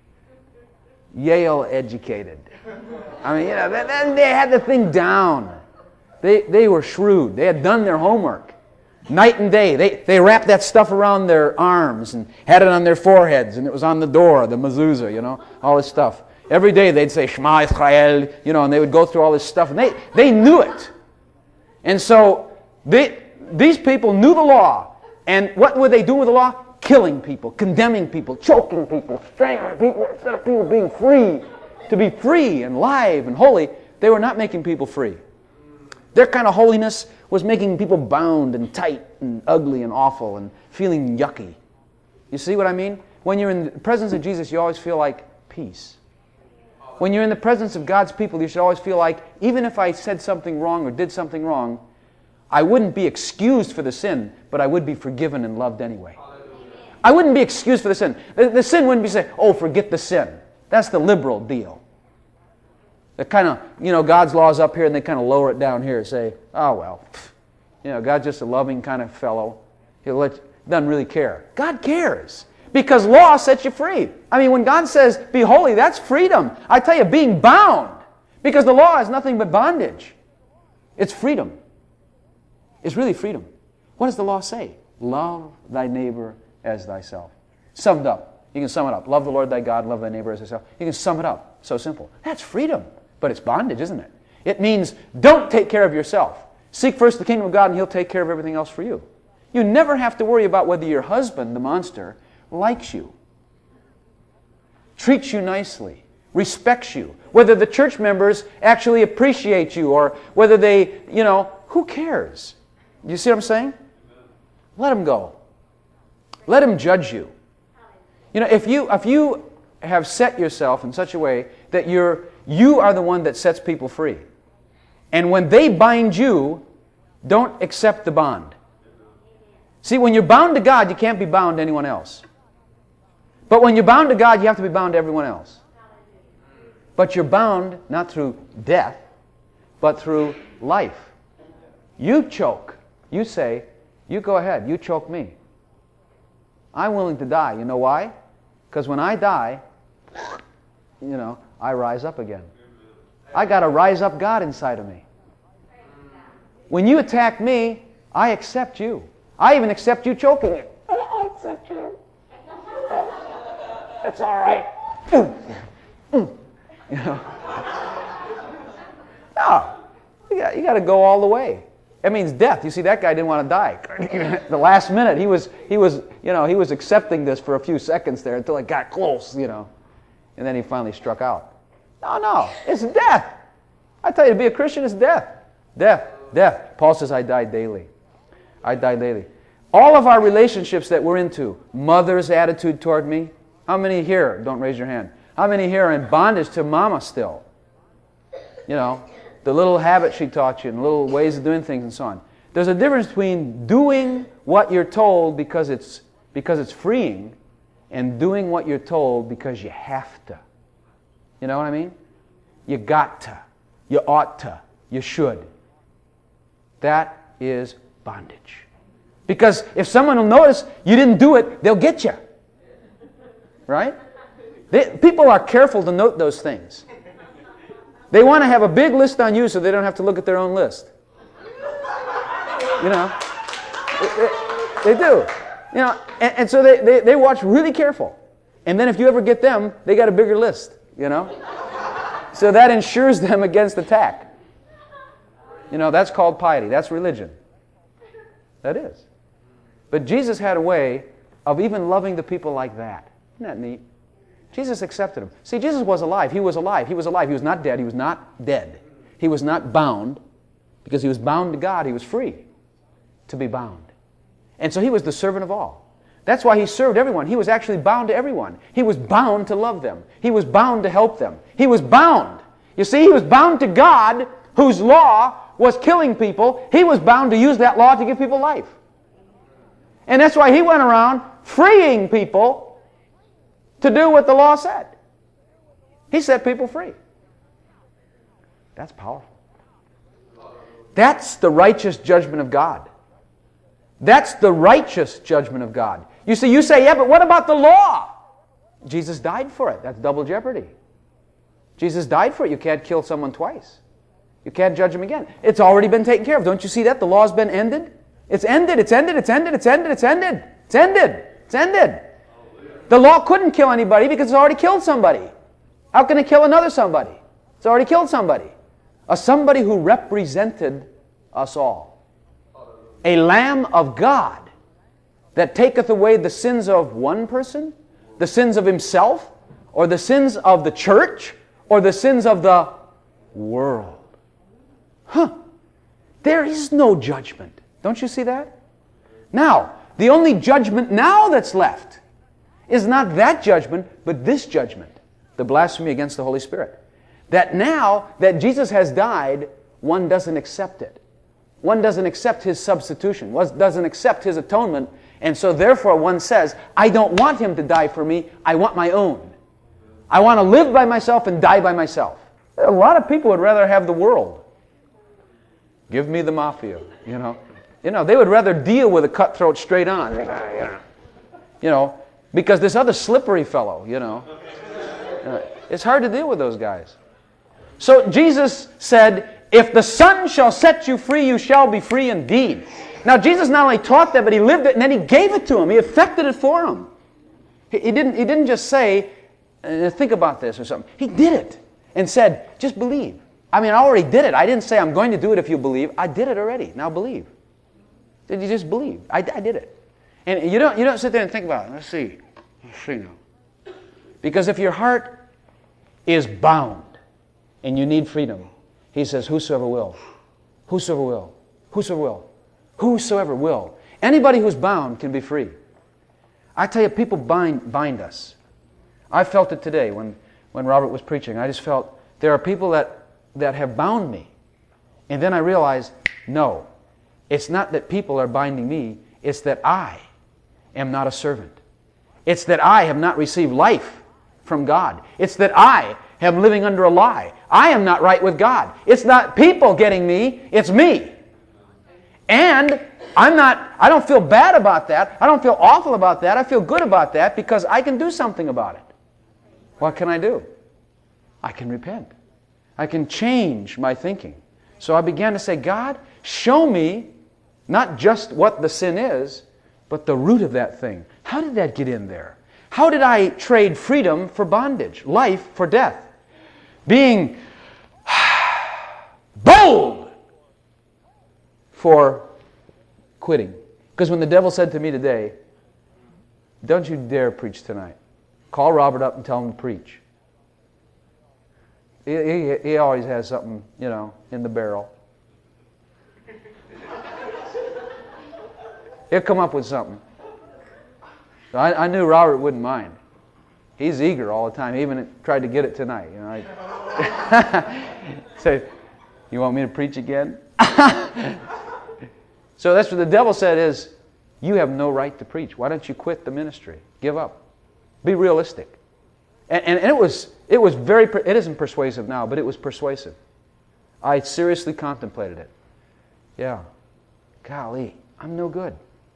[SPEAKER 1] Yale educated. I mean, you know, they had the thing down. They were shrewd. They had done their homework. Night and day. They wrapped that stuff around their arms and had it on their foreheads, and it was on the door, the mezuzah, you know, all this stuff. Every day they'd say, Shema Yisrael, you know, and they would go through all this stuff, and they knew it. And so these people knew the law. And what would they do with the law? Killing people, condemning people, choking people, strangling people, instead of people being free. To be free and live and holy, they were not making people free. Their kind of holiness was making people bound and tight and ugly and awful and feeling yucky. You see what I mean? When you're in the presence of Jesus, you always feel like peace. When you're in the presence of God's people, you should always feel like, even if I said something wrong or did something wrong, I wouldn't be excused for the sin, but I would be forgiven and loved anyway. I wouldn't be excused for the sin. The sin wouldn't be saying, oh, forget the sin. That's the liberal deal. The kind of, God's law is up here and they kind of lower it down here and say, oh, well, God's just a loving kind of fellow. Doesn't really care. God cares. Because law sets you free. I mean, when God says, be holy, that's freedom. I tell you, being bound. Because the law is nothing but bondage. It's freedom. It's really freedom. What does the law say? Love thy neighbor as thyself. Summed up. You can sum it up. Love the Lord thy God, love thy neighbor as thyself. You can sum it up. So simple. That's freedom. But it's bondage, isn't it? It means don't take care of yourself. Seek first the kingdom of God and He'll take care of everything else for you. You never have to worry about whether your husband, the monster, likes you, treats you nicely, respects you, whether the church members actually appreciate you, or whether they, who cares? You see what I'm saying? Let him go. Let him judge you. If you have set yourself in such a way that you are the one that sets people free, and when they bind you, don't accept the bond. See, when you're bound to God, you can't be bound to anyone else. But when you're bound to God, you have to be bound to everyone else. But you're bound not through death, but through life. You choke. You say, you go ahead, you choke me. I'm willing to die. You know why? Because when I die, I rise up again. I got a rise up God inside of me. When you attack me, I accept you. I even accept you choking me. I accept you. It's all right. No, you got to go all the way. That means death. You see, that guy didn't want to die. The last minute, he was accepting this for a few seconds there until it got close, and then he finally struck out. No, it's death. I tell you, to be a Christian is death. Death. Paul says, I die daily. I die daily. All of our relationships that we're into, mother's attitude toward me. How many here, don't raise your hand, how many here are in bondage to mama still? The little habits she taught you and little ways of doing things and so on. There's a difference between doing what you're told because it's freeing and doing what you're told because you have to. You know what I mean? You got to. You ought to. You should. That is bondage. Because if someone will notice you didn't do it, they'll get you. Right? People are careful to note those things. They want to have a big list on you so they don't have to look at their own list. They do. And so they watch really careful. And then if you ever get them, they got a bigger list, So that ensures them against attack. That's called piety. That's religion. That is. But Jesus had a way of even loving the people like that. Isn't that neat? Jesus accepted them. See, Jesus was alive. He was alive. He was alive. He was not dead. He was not dead. He was not bound. Because he was bound to God, he was free to be bound. And so he was the servant of all. That's why he served everyone. He was actually bound to everyone. He was bound to love them. He was bound to help them. He was bound. You see, he was bound to God, whose law was killing people. He was bound to use that law to give people life. And that's why he went around freeing people to do what the law said. He set people free. That's powerful. That's the righteous judgment of God. That's the righteous judgment of God. You say, yeah, but what about the law? Jesus died for it. That's double jeopardy. Jesus died for it. You can't kill someone twice. You can't judge them again. It's already been taken care of. Don't you see that? The law's been ended. It's ended. It's ended. It's ended. It's ended. It's ended. It's ended. It's ended. The law couldn't kill anybody because it's already killed somebody. How can it kill another somebody? It's already killed somebody. A somebody who represented us all. A Lamb of God that taketh away the sins of one person, the sins of himself, or the sins of the church, or the sins of the world. There is no judgment. Don't you see that? Now, the only judgment now that's left is not that judgment, but this judgment, the blasphemy against the Holy Spirit. That now that Jesus has died, one doesn't accept it. One doesn't accept his substitution. One doesn't accept his atonement. And so therefore one says, I don't want him to die for me. I want my own. I want to live by myself and die by myself. A lot of people would rather have the world. Give me the mafia, you know. They would rather deal with a cutthroat straight on. Because this other slippery fellow, it's hard to deal with those guys. So Jesus said, if the Son shall set you free, you shall be free indeed. Now Jesus not only taught that, but He lived it, and then He gave it to him. He effected it for him. He didn't just say, think about this or something. He did it and said, just believe. I already did it. I didn't say I'm going to do it if you believe. I did it already. Now believe. Did you just believe? I did it. And you don't sit there and think about it. Let's see now. Because if your heart is bound and you need freedom, He says, whosoever will. Whosoever will. Whosoever will. Whosoever will. Anybody who's bound can be free. I tell you, people bind us. I felt it today when Robert was preaching. I just felt there are people that have bound me. And then I realized, no, it's not that people are binding me. It's that I am not a servant. It's that I have not received life from God. It's that I am living under a lie. I am not right with God. It's not people getting me, it's me. And I don't feel bad about that. I don't feel awful about that. I feel good about that because I can do something about it. What can I do? I can repent. I can change my thinking. So I began to say, God, show me not just what the sin is, but the root of that thing. How did that get in there? How did I trade freedom for bondage, life for death? Being bold for quitting. Because when the devil said to me today, don't you dare preach tonight. Call Robert up and tell him to preach. He always has something, in the barrel. He'll come up with something. So I knew Robert wouldn't mind. He's eager all the time. He even tried to get it tonight. Say, you want me to preach again? So that's what the devil said is, you have no right to preach. Why don't you quit the ministry? Give up. Be realistic. And it was very, it isn't persuasive now, but it was persuasive. I seriously contemplated it. Yeah. Golly, I'm no good.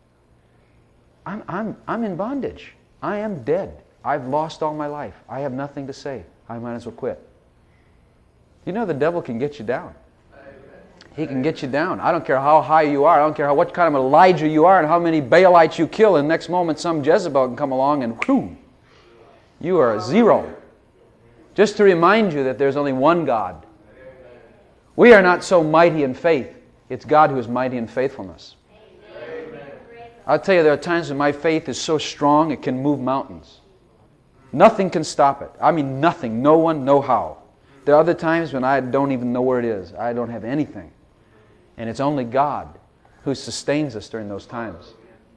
[SPEAKER 1] I'm in bondage. I am dead. I've lost all my life. I have nothing to say. I might as well quit. The devil can get you down. He can get you down. I don't care how high you are. I don't care what kind of Elijah you are and how many Baalites you kill. And the next moment some Jezebel can come along and whew, you are a zero. Just to remind you that there's only one God. We are not so mighty in faith. It's God who is mighty in faithfulness. I'll tell you, there are times when my faith is so strong it can move mountains. Nothing can stop it. Nothing. No one, no how. There are other times when I don't even know where it is. I don't have anything. And it's only God who sustains us during those times.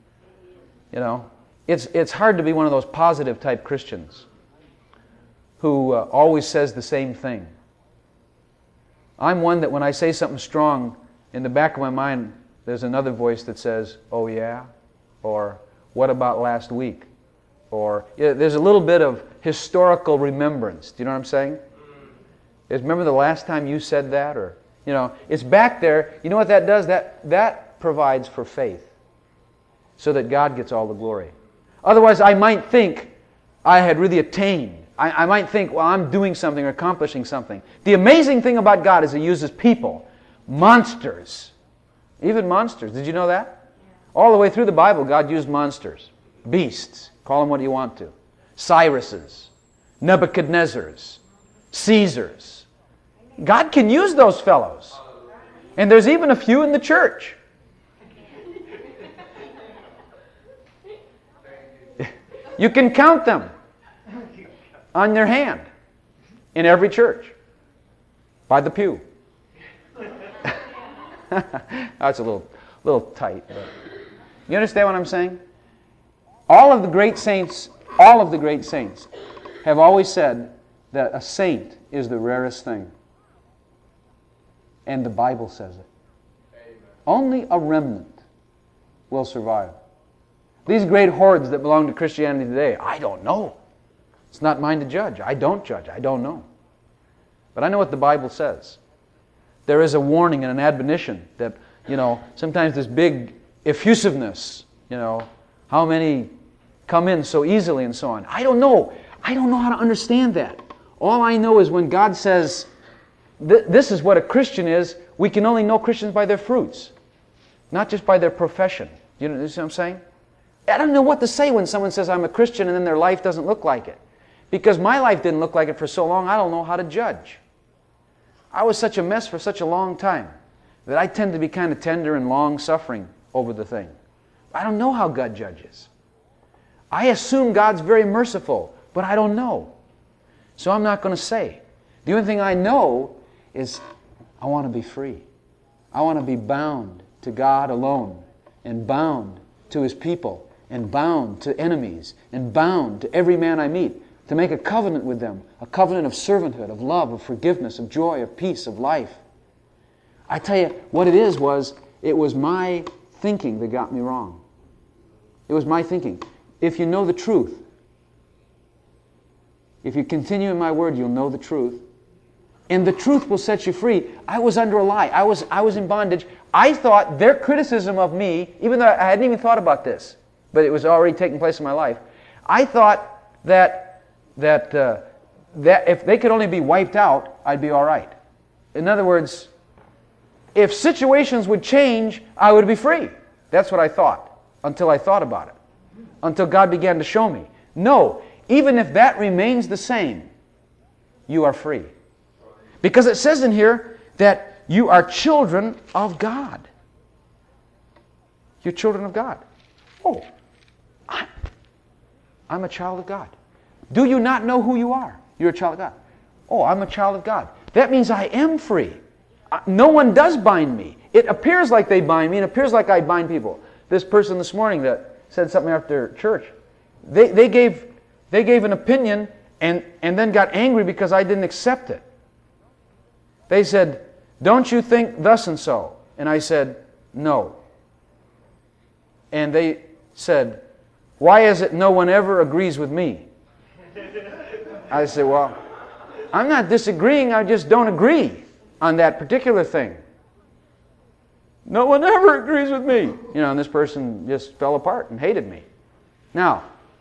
[SPEAKER 1] It's hard to be one of those positive type Christians who always says the same thing. I'm one that when I say something strong, in the back of my mind, there's another voice that says, oh yeah? Or what about last week? Or there's a little bit of historical remembrance. Do you know what I'm saying? Remember the last time you said that? Or, it's back there. You know what that does? That provides for faith so that God gets all the glory. Otherwise, I might think I had really attained. I might think, well, I'm doing something or accomplishing something. The amazing thing about God is He uses people, monsters, even monsters. Did you know that? All the way through the Bible, God used monsters, beasts, call them what you want to, Cyruses, Nebuchadnezzars, Caesars. God can use those fellows. And there's even a few in the church. You can count them on your hand in every church by the pew. That's a little tight. But you understand what I'm saying? All of the great saints have always said that a saint is the rarest thing. And the Bible says it. Amen. Only a remnant will survive. These great hordes that belong to Christianity today, I don't know. It's not mine to judge. I don't judge. I don't know. But I know what the Bible says. There is a warning and an admonition that, sometimes this big effusiveness, how many come in so easily and so on. I don't know. I don't know how to understand that. All I know is when God says, this is what a Christian is, we can only know Christians by their fruits, not just by their profession. You know what I'm saying? I don't know what to say when someone says I'm a Christian and then their life doesn't look like it. Because my life didn't look like it for so long, I don't know how to judge. I was such a mess for such a long time that I tend to be kind of tender and long-suffering over the thing. I don't know how God judges. I assume God's very merciful, but I don't know. So I'm not going to say. The only thing I know is I want to be free. I want to be bound to God alone, and bound to His people, and bound to enemies, and bound to every man I meet, to make a covenant with them, a covenant of servanthood, of love, of forgiveness, of joy, of peace, of life. I tell you, what it was my thinking that got me wrong. It was my thinking. If you know the truth, if you continue in my word, you'll know the truth. And the truth will set you free. I was under a lie. I was in bondage. I thought their criticism of me, even though I hadn't even thought about this, but it was already taking place in my life, I thought that if they could only be wiped out, I'd be all right. In other words, if situations would change, I would be free. That's what I thought, until I thought about it. Until God began to show me. No, even if that remains the same, you are free. Because it says in here that you are children of God. You're children of God. Oh, I'm a child of God. Do you not know who you are? You're a child of God. Oh, I'm a child of God. That means I am free. No one does bind me. It appears like they bind me, and it appears like I bind people. This person this morning that said something after church, they gave an opinion and then got angry because I didn't accept it. They said, "Don't you think thus and so?" And I said, "No." And they said, "Why is it no one ever agrees with me?" I said, "Well, I'm not disagreeing, I just don't agree on that particular thing. No one ever agrees with me." And this person just fell apart and hated me. Now,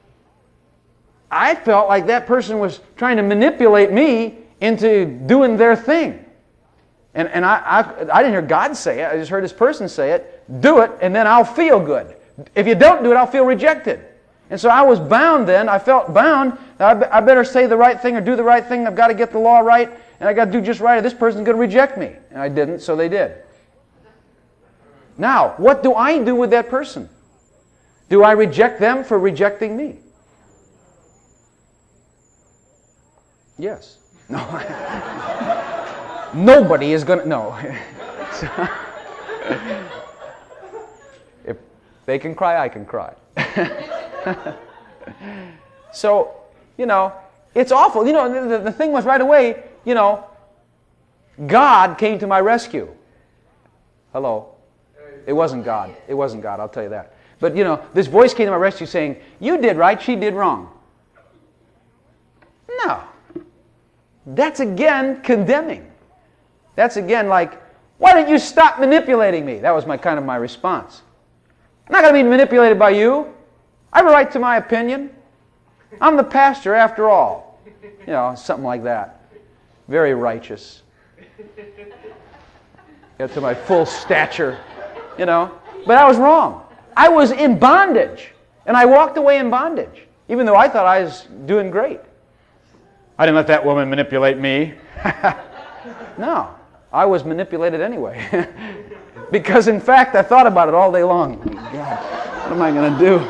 [SPEAKER 1] I felt like that person was trying to manipulate me into doing their thing. And I didn't hear God say it, I just heard this person say it. Do it, and then I'll feel good. If you don't do it, I'll feel rejected. And so I was bound then. I felt bound. I better say the right thing or do the right thing. I've got to get the law right, and I've got to do just right, or this person's going to reject me. And I didn't, so they did. Now, what do I do with that person? Do I reject them for rejecting me? Yes. No. Nobody is going to... No. If they can cry, I can cry. So, it's awful. The thing was right away, God came to my rescue. Hello. It wasn't God. It wasn't God, I'll tell you that. But, this voice came to my rescue saying, "You did right, she did wrong." No. That's again condemning. That's again like, "Why don't you stop manipulating me?" That was my response. I'm not going to be manipulated by you. I have a right to my opinion. I'm the pastor after all. Something like that. Very righteous. Get to my full stature, But I was wrong. I was in bondage. And I walked away in bondage, even though I thought I was doing great. I didn't let that woman manipulate me. No, I was manipulated anyway. Because in fact, I thought about it all day long. God, what am I going to do?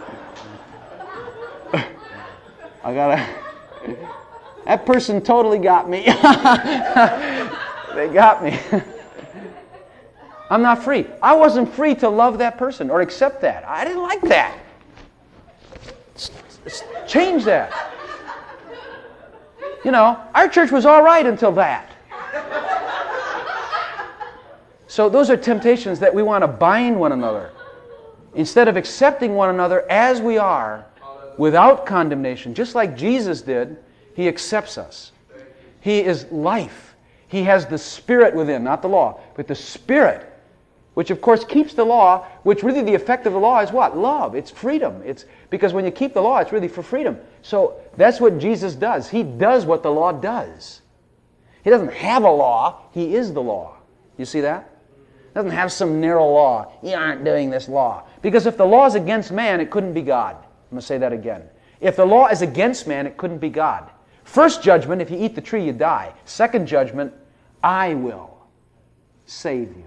[SPEAKER 1] That person totally got me. They got me. I'm not free. I wasn't free to love that person or accept that. I didn't like that. Change that. Our church was all right until that. So those are temptations that we want to bind one another. Instead of accepting one another as we are, without condemnation, just like Jesus did, He accepts us.
[SPEAKER 2] He is life. He has the Spirit within, not the law, but the Spirit, which of course keeps the law, which really the effect of the law is what? Love. It's freedom. It's because when you keep the law, it's really for freedom. So that's what Jesus does. He does what the law does. He doesn't have a law. He is the law. You see that? He doesn't have some narrow law. You aren't doing this law. Because if the law is against man, it couldn't be God. I'm going to say that again. If the law is against man, it couldn't be God. First judgment, if you eat the tree, you die. Second judgment, I will save you.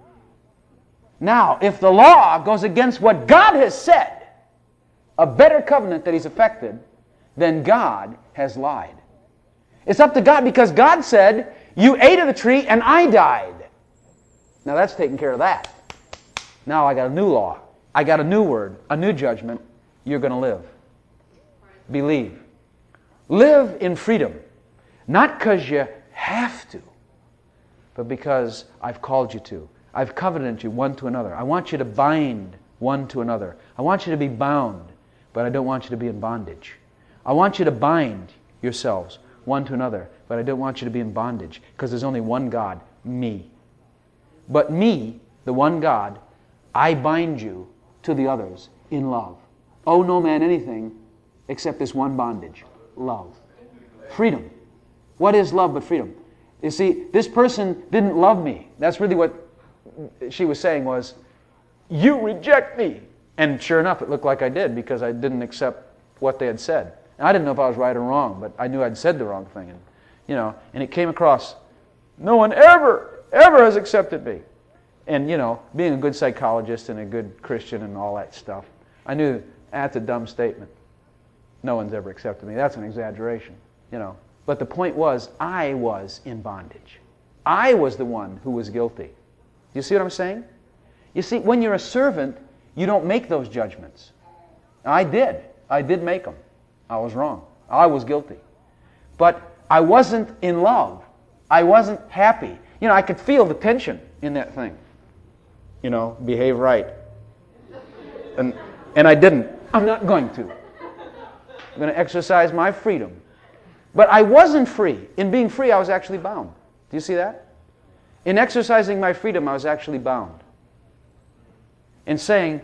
[SPEAKER 2] Now, if the law goes against what God has said, a better covenant that He's effected, then God has lied. It's up to God because God said, you ate of the tree and I died. Now that's taking care of that. Now I got a new law. I got a new word, a new judgment. You're going to live. Believe. Live in freedom. Not because you have to, but because I've called you to. I've covenanted you one to another. I want you to bind one to another. I want you to be bound, but I don't want you to be in bondage. I want you to bind yourselves one to another, but I don't want you to be in bondage, because there's only one God, me. But me, the one God, I bind you to the others in love. Owe no man anything except this one bondage, love. Freedom. What is love but freedom? You see, this person didn't love me. That's really what she was saying was, you reject me. And sure enough, it looked like I did, because I didn't accept what they had said. And I didn't know if I was right or wrong, but I knew I'd said the wrong thing. And it came across, no one ever has accepted me. And, being a good psychologist and a good Christian and all that stuff, I knew that's a dumb statement. No one's ever accepted me. That's an exaggeration, But the point was, I was in bondage. I was the one who was guilty. You see what I'm saying? You see, when you're a servant, you don't make those judgments. I did. I did make them. I was wrong. I was guilty. But I wasn't in love. I wasn't happy. I could feel the tension in that thing. Behave right. And I didn't. I'm not going to. I'm going to exercise my freedom. But I wasn't free. In being free, I was actually bound. Do you see that? In exercising my freedom, I was actually bound. In saying,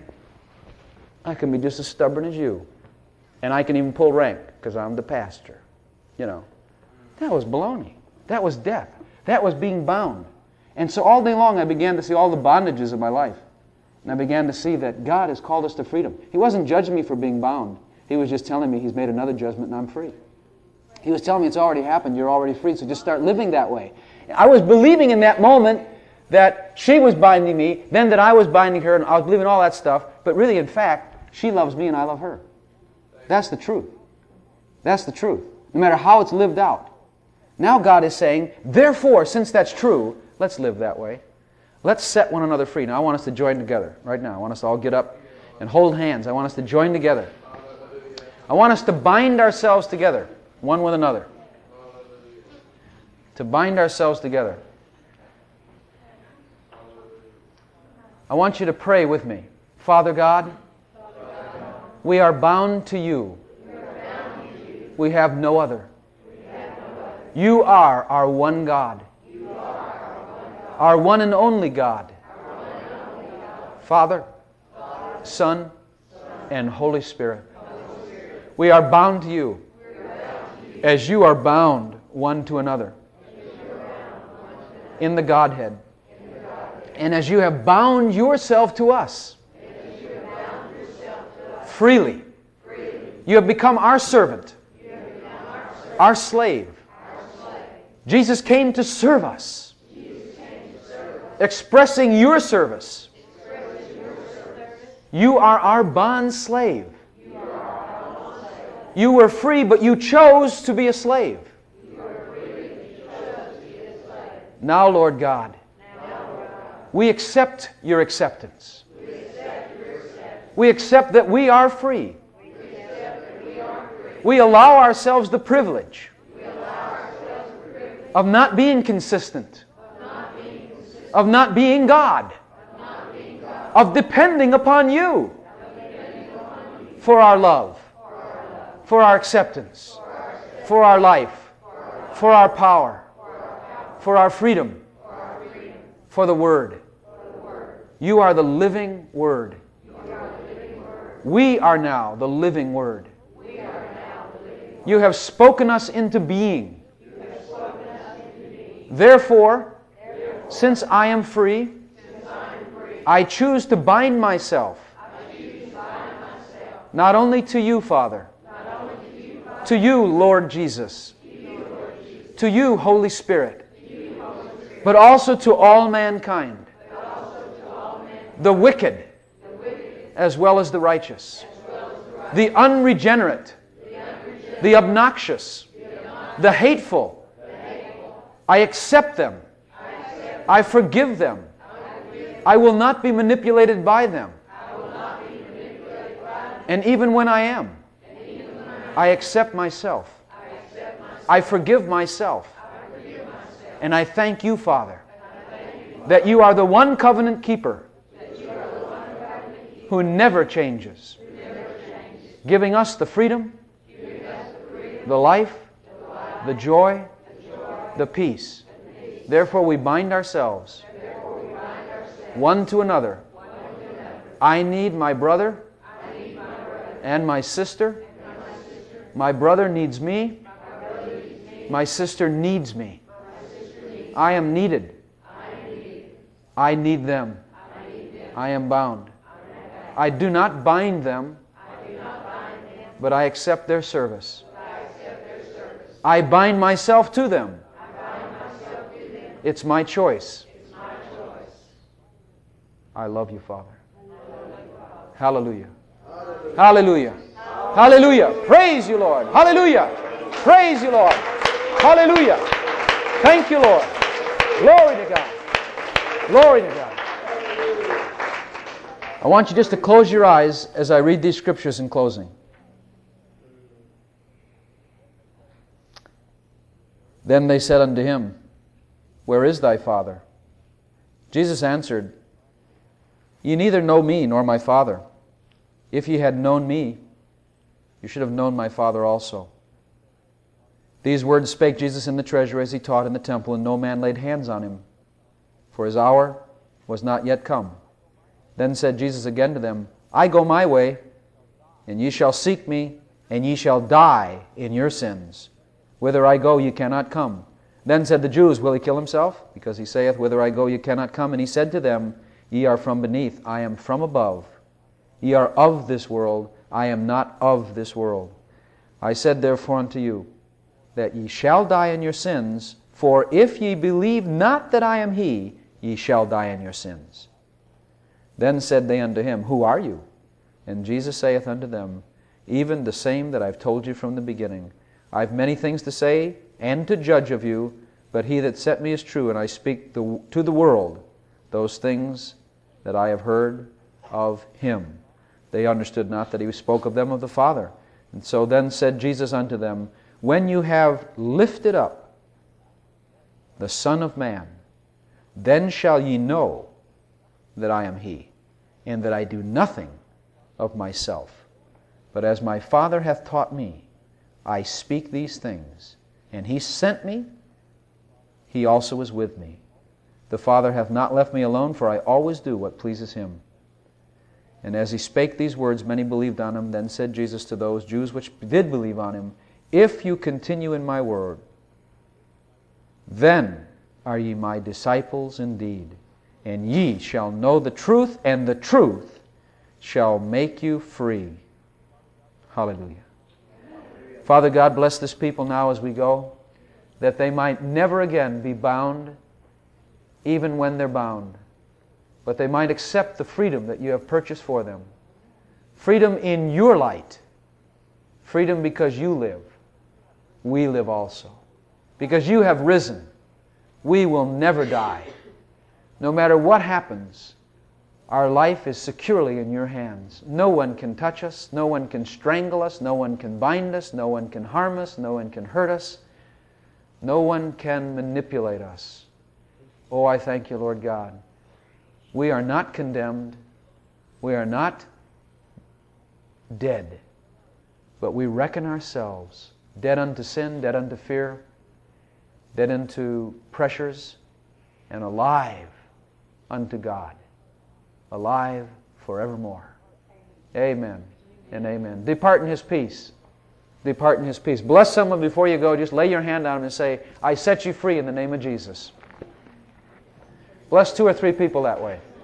[SPEAKER 2] I can be just as stubborn as you. And I can even pull rank, because I'm the pastor. That was baloney. That was death. That was being bound. And so all day long, I began to see all the bondages of my life. And I began to see that God has called us to freedom. He wasn't judging me for being bound. He was just telling me He's made another judgment and I'm free. He was telling me it's already happened. You're already free, so just start living that way. I was believing in that moment that she was binding me, then that I was binding her, and I was believing all that stuff. But really, in fact, she loves me and I love her. That's the truth. That's the truth. No matter how it's lived out. Now God is saying, therefore, since that's true, let's live that way. Let's set one another free. Now I want us to join together right now. I want us to all get up and hold hands. I want us to join together. I want us to bind ourselves together, one with another. To bind ourselves together. I want you to pray with me. Father God, we are bound to you. We have no other. You are our one God. Our one and only God. Father, Son, and Holy Spirit. We are bound to you as you are bound one to another in the Godhead. And as you have bound yourself to us freely, you have become our servant, our slave. Jesus came to serve us, expressing your service. You are our bond slave. You were free, but you chose to be a slave. Now, Lord God, we accept your acceptance. We accept that we are free. We allow ourselves the privilege of not being consistent, of not being God, of depending upon you for our love, for our acceptance, for our life, for our power, for our freedom, for the Word. You are the living Word. We are now the living Word. You have spoken us into being. Therefore, since I am free, I choose to bind myself not only to you, Father, to you, Lord Jesus, to you, Holy Spirit, but also to all mankind, the wicked as well as the righteous, the unregenerate, the obnoxious, the hateful. I accept them. I forgive them. I will not be manipulated by them. And even when I am, I accept myself. I forgive myself. And I thank you, Father, that you are the one covenant keeper who never changes, giving us the freedom, the life, the joy, the peace. Therefore we bind ourselves one to another. I need my brother and my sister. My brother needs me. My sister needs me. I am needed. I need them. I am bound. I do not bind them, but I accept their service. I bind myself to them. It's my choice. I love you, Father. Hallelujah. Hallelujah. Hallelujah. Praise you, Lord. Hallelujah. Praise you, Lord. Hallelujah. Thank you, Lord. Glory to God. Glory to God. I want you just to close your eyes as I read these scriptures in closing. Then they said unto him, Where is thy Father? Jesus answered, Ye neither know me nor my Father. If ye had known me, you should have known my Father also. These words spake Jesus in the treasury as he taught in the temple, and no man laid hands on him, for his hour was not yet come. Then said Jesus again to them, I go my way, and ye shall seek me, and ye shall die in your sins. Whither I go, ye cannot come. Then said the Jews, Will he kill himself? Because he saith, Whither I go, ye cannot come. And he said to them, Ye are from beneath, I am from above. Ye are of this world, I am not of this world. I said therefore unto you, that ye shall die in your sins, for if ye believe not that I am He, ye shall die in your sins. Then said they unto him, Who are you? And Jesus saith unto them, Even the same that I've told you from the beginning. I have many things to say and to judge of you, but he that sent me is true, and I speak to the world those things that I have heard of him. They understood not that he spoke of them of the Father. And so then said Jesus unto them, When you have lifted up the Son of Man, then shall ye know that I am He, and that I do nothing of myself. But as my Father hath taught me, I speak these things. And He sent me, He also is with me. The Father hath not left me alone, for I always do what pleases Him. And as He spake these words, many believed on Him. Then said Jesus to those Jews which did believe on Him, If you continue in my word, then are ye my disciples indeed, and ye shall know the truth, and the truth shall make you free. Hallelujah. Father God, bless this people now as we go, that they might never again be bound, even when they're bound, but they might accept the freedom that you have purchased for them. Freedom in your light. Freedom because you live. We live also. Because you have risen, we will never die. No matter what happens, our life is securely in your hands. No one can touch us. No one can strangle us. No one can bind us. No one can harm us. No one can hurt us. No one can manipulate us. Oh, I thank you, Lord God. We are not condemned. We are not dead. But we reckon ourselves dead unto sin, dead unto fear,
[SPEAKER 1] dead unto pressures, and alive unto God. Alive forevermore. Amen and amen. Depart in His peace. Depart in His peace. Bless someone before you go. Just lay your hand on them and say, I set you free in the name of Jesus. Bless 2 or 3 people that way.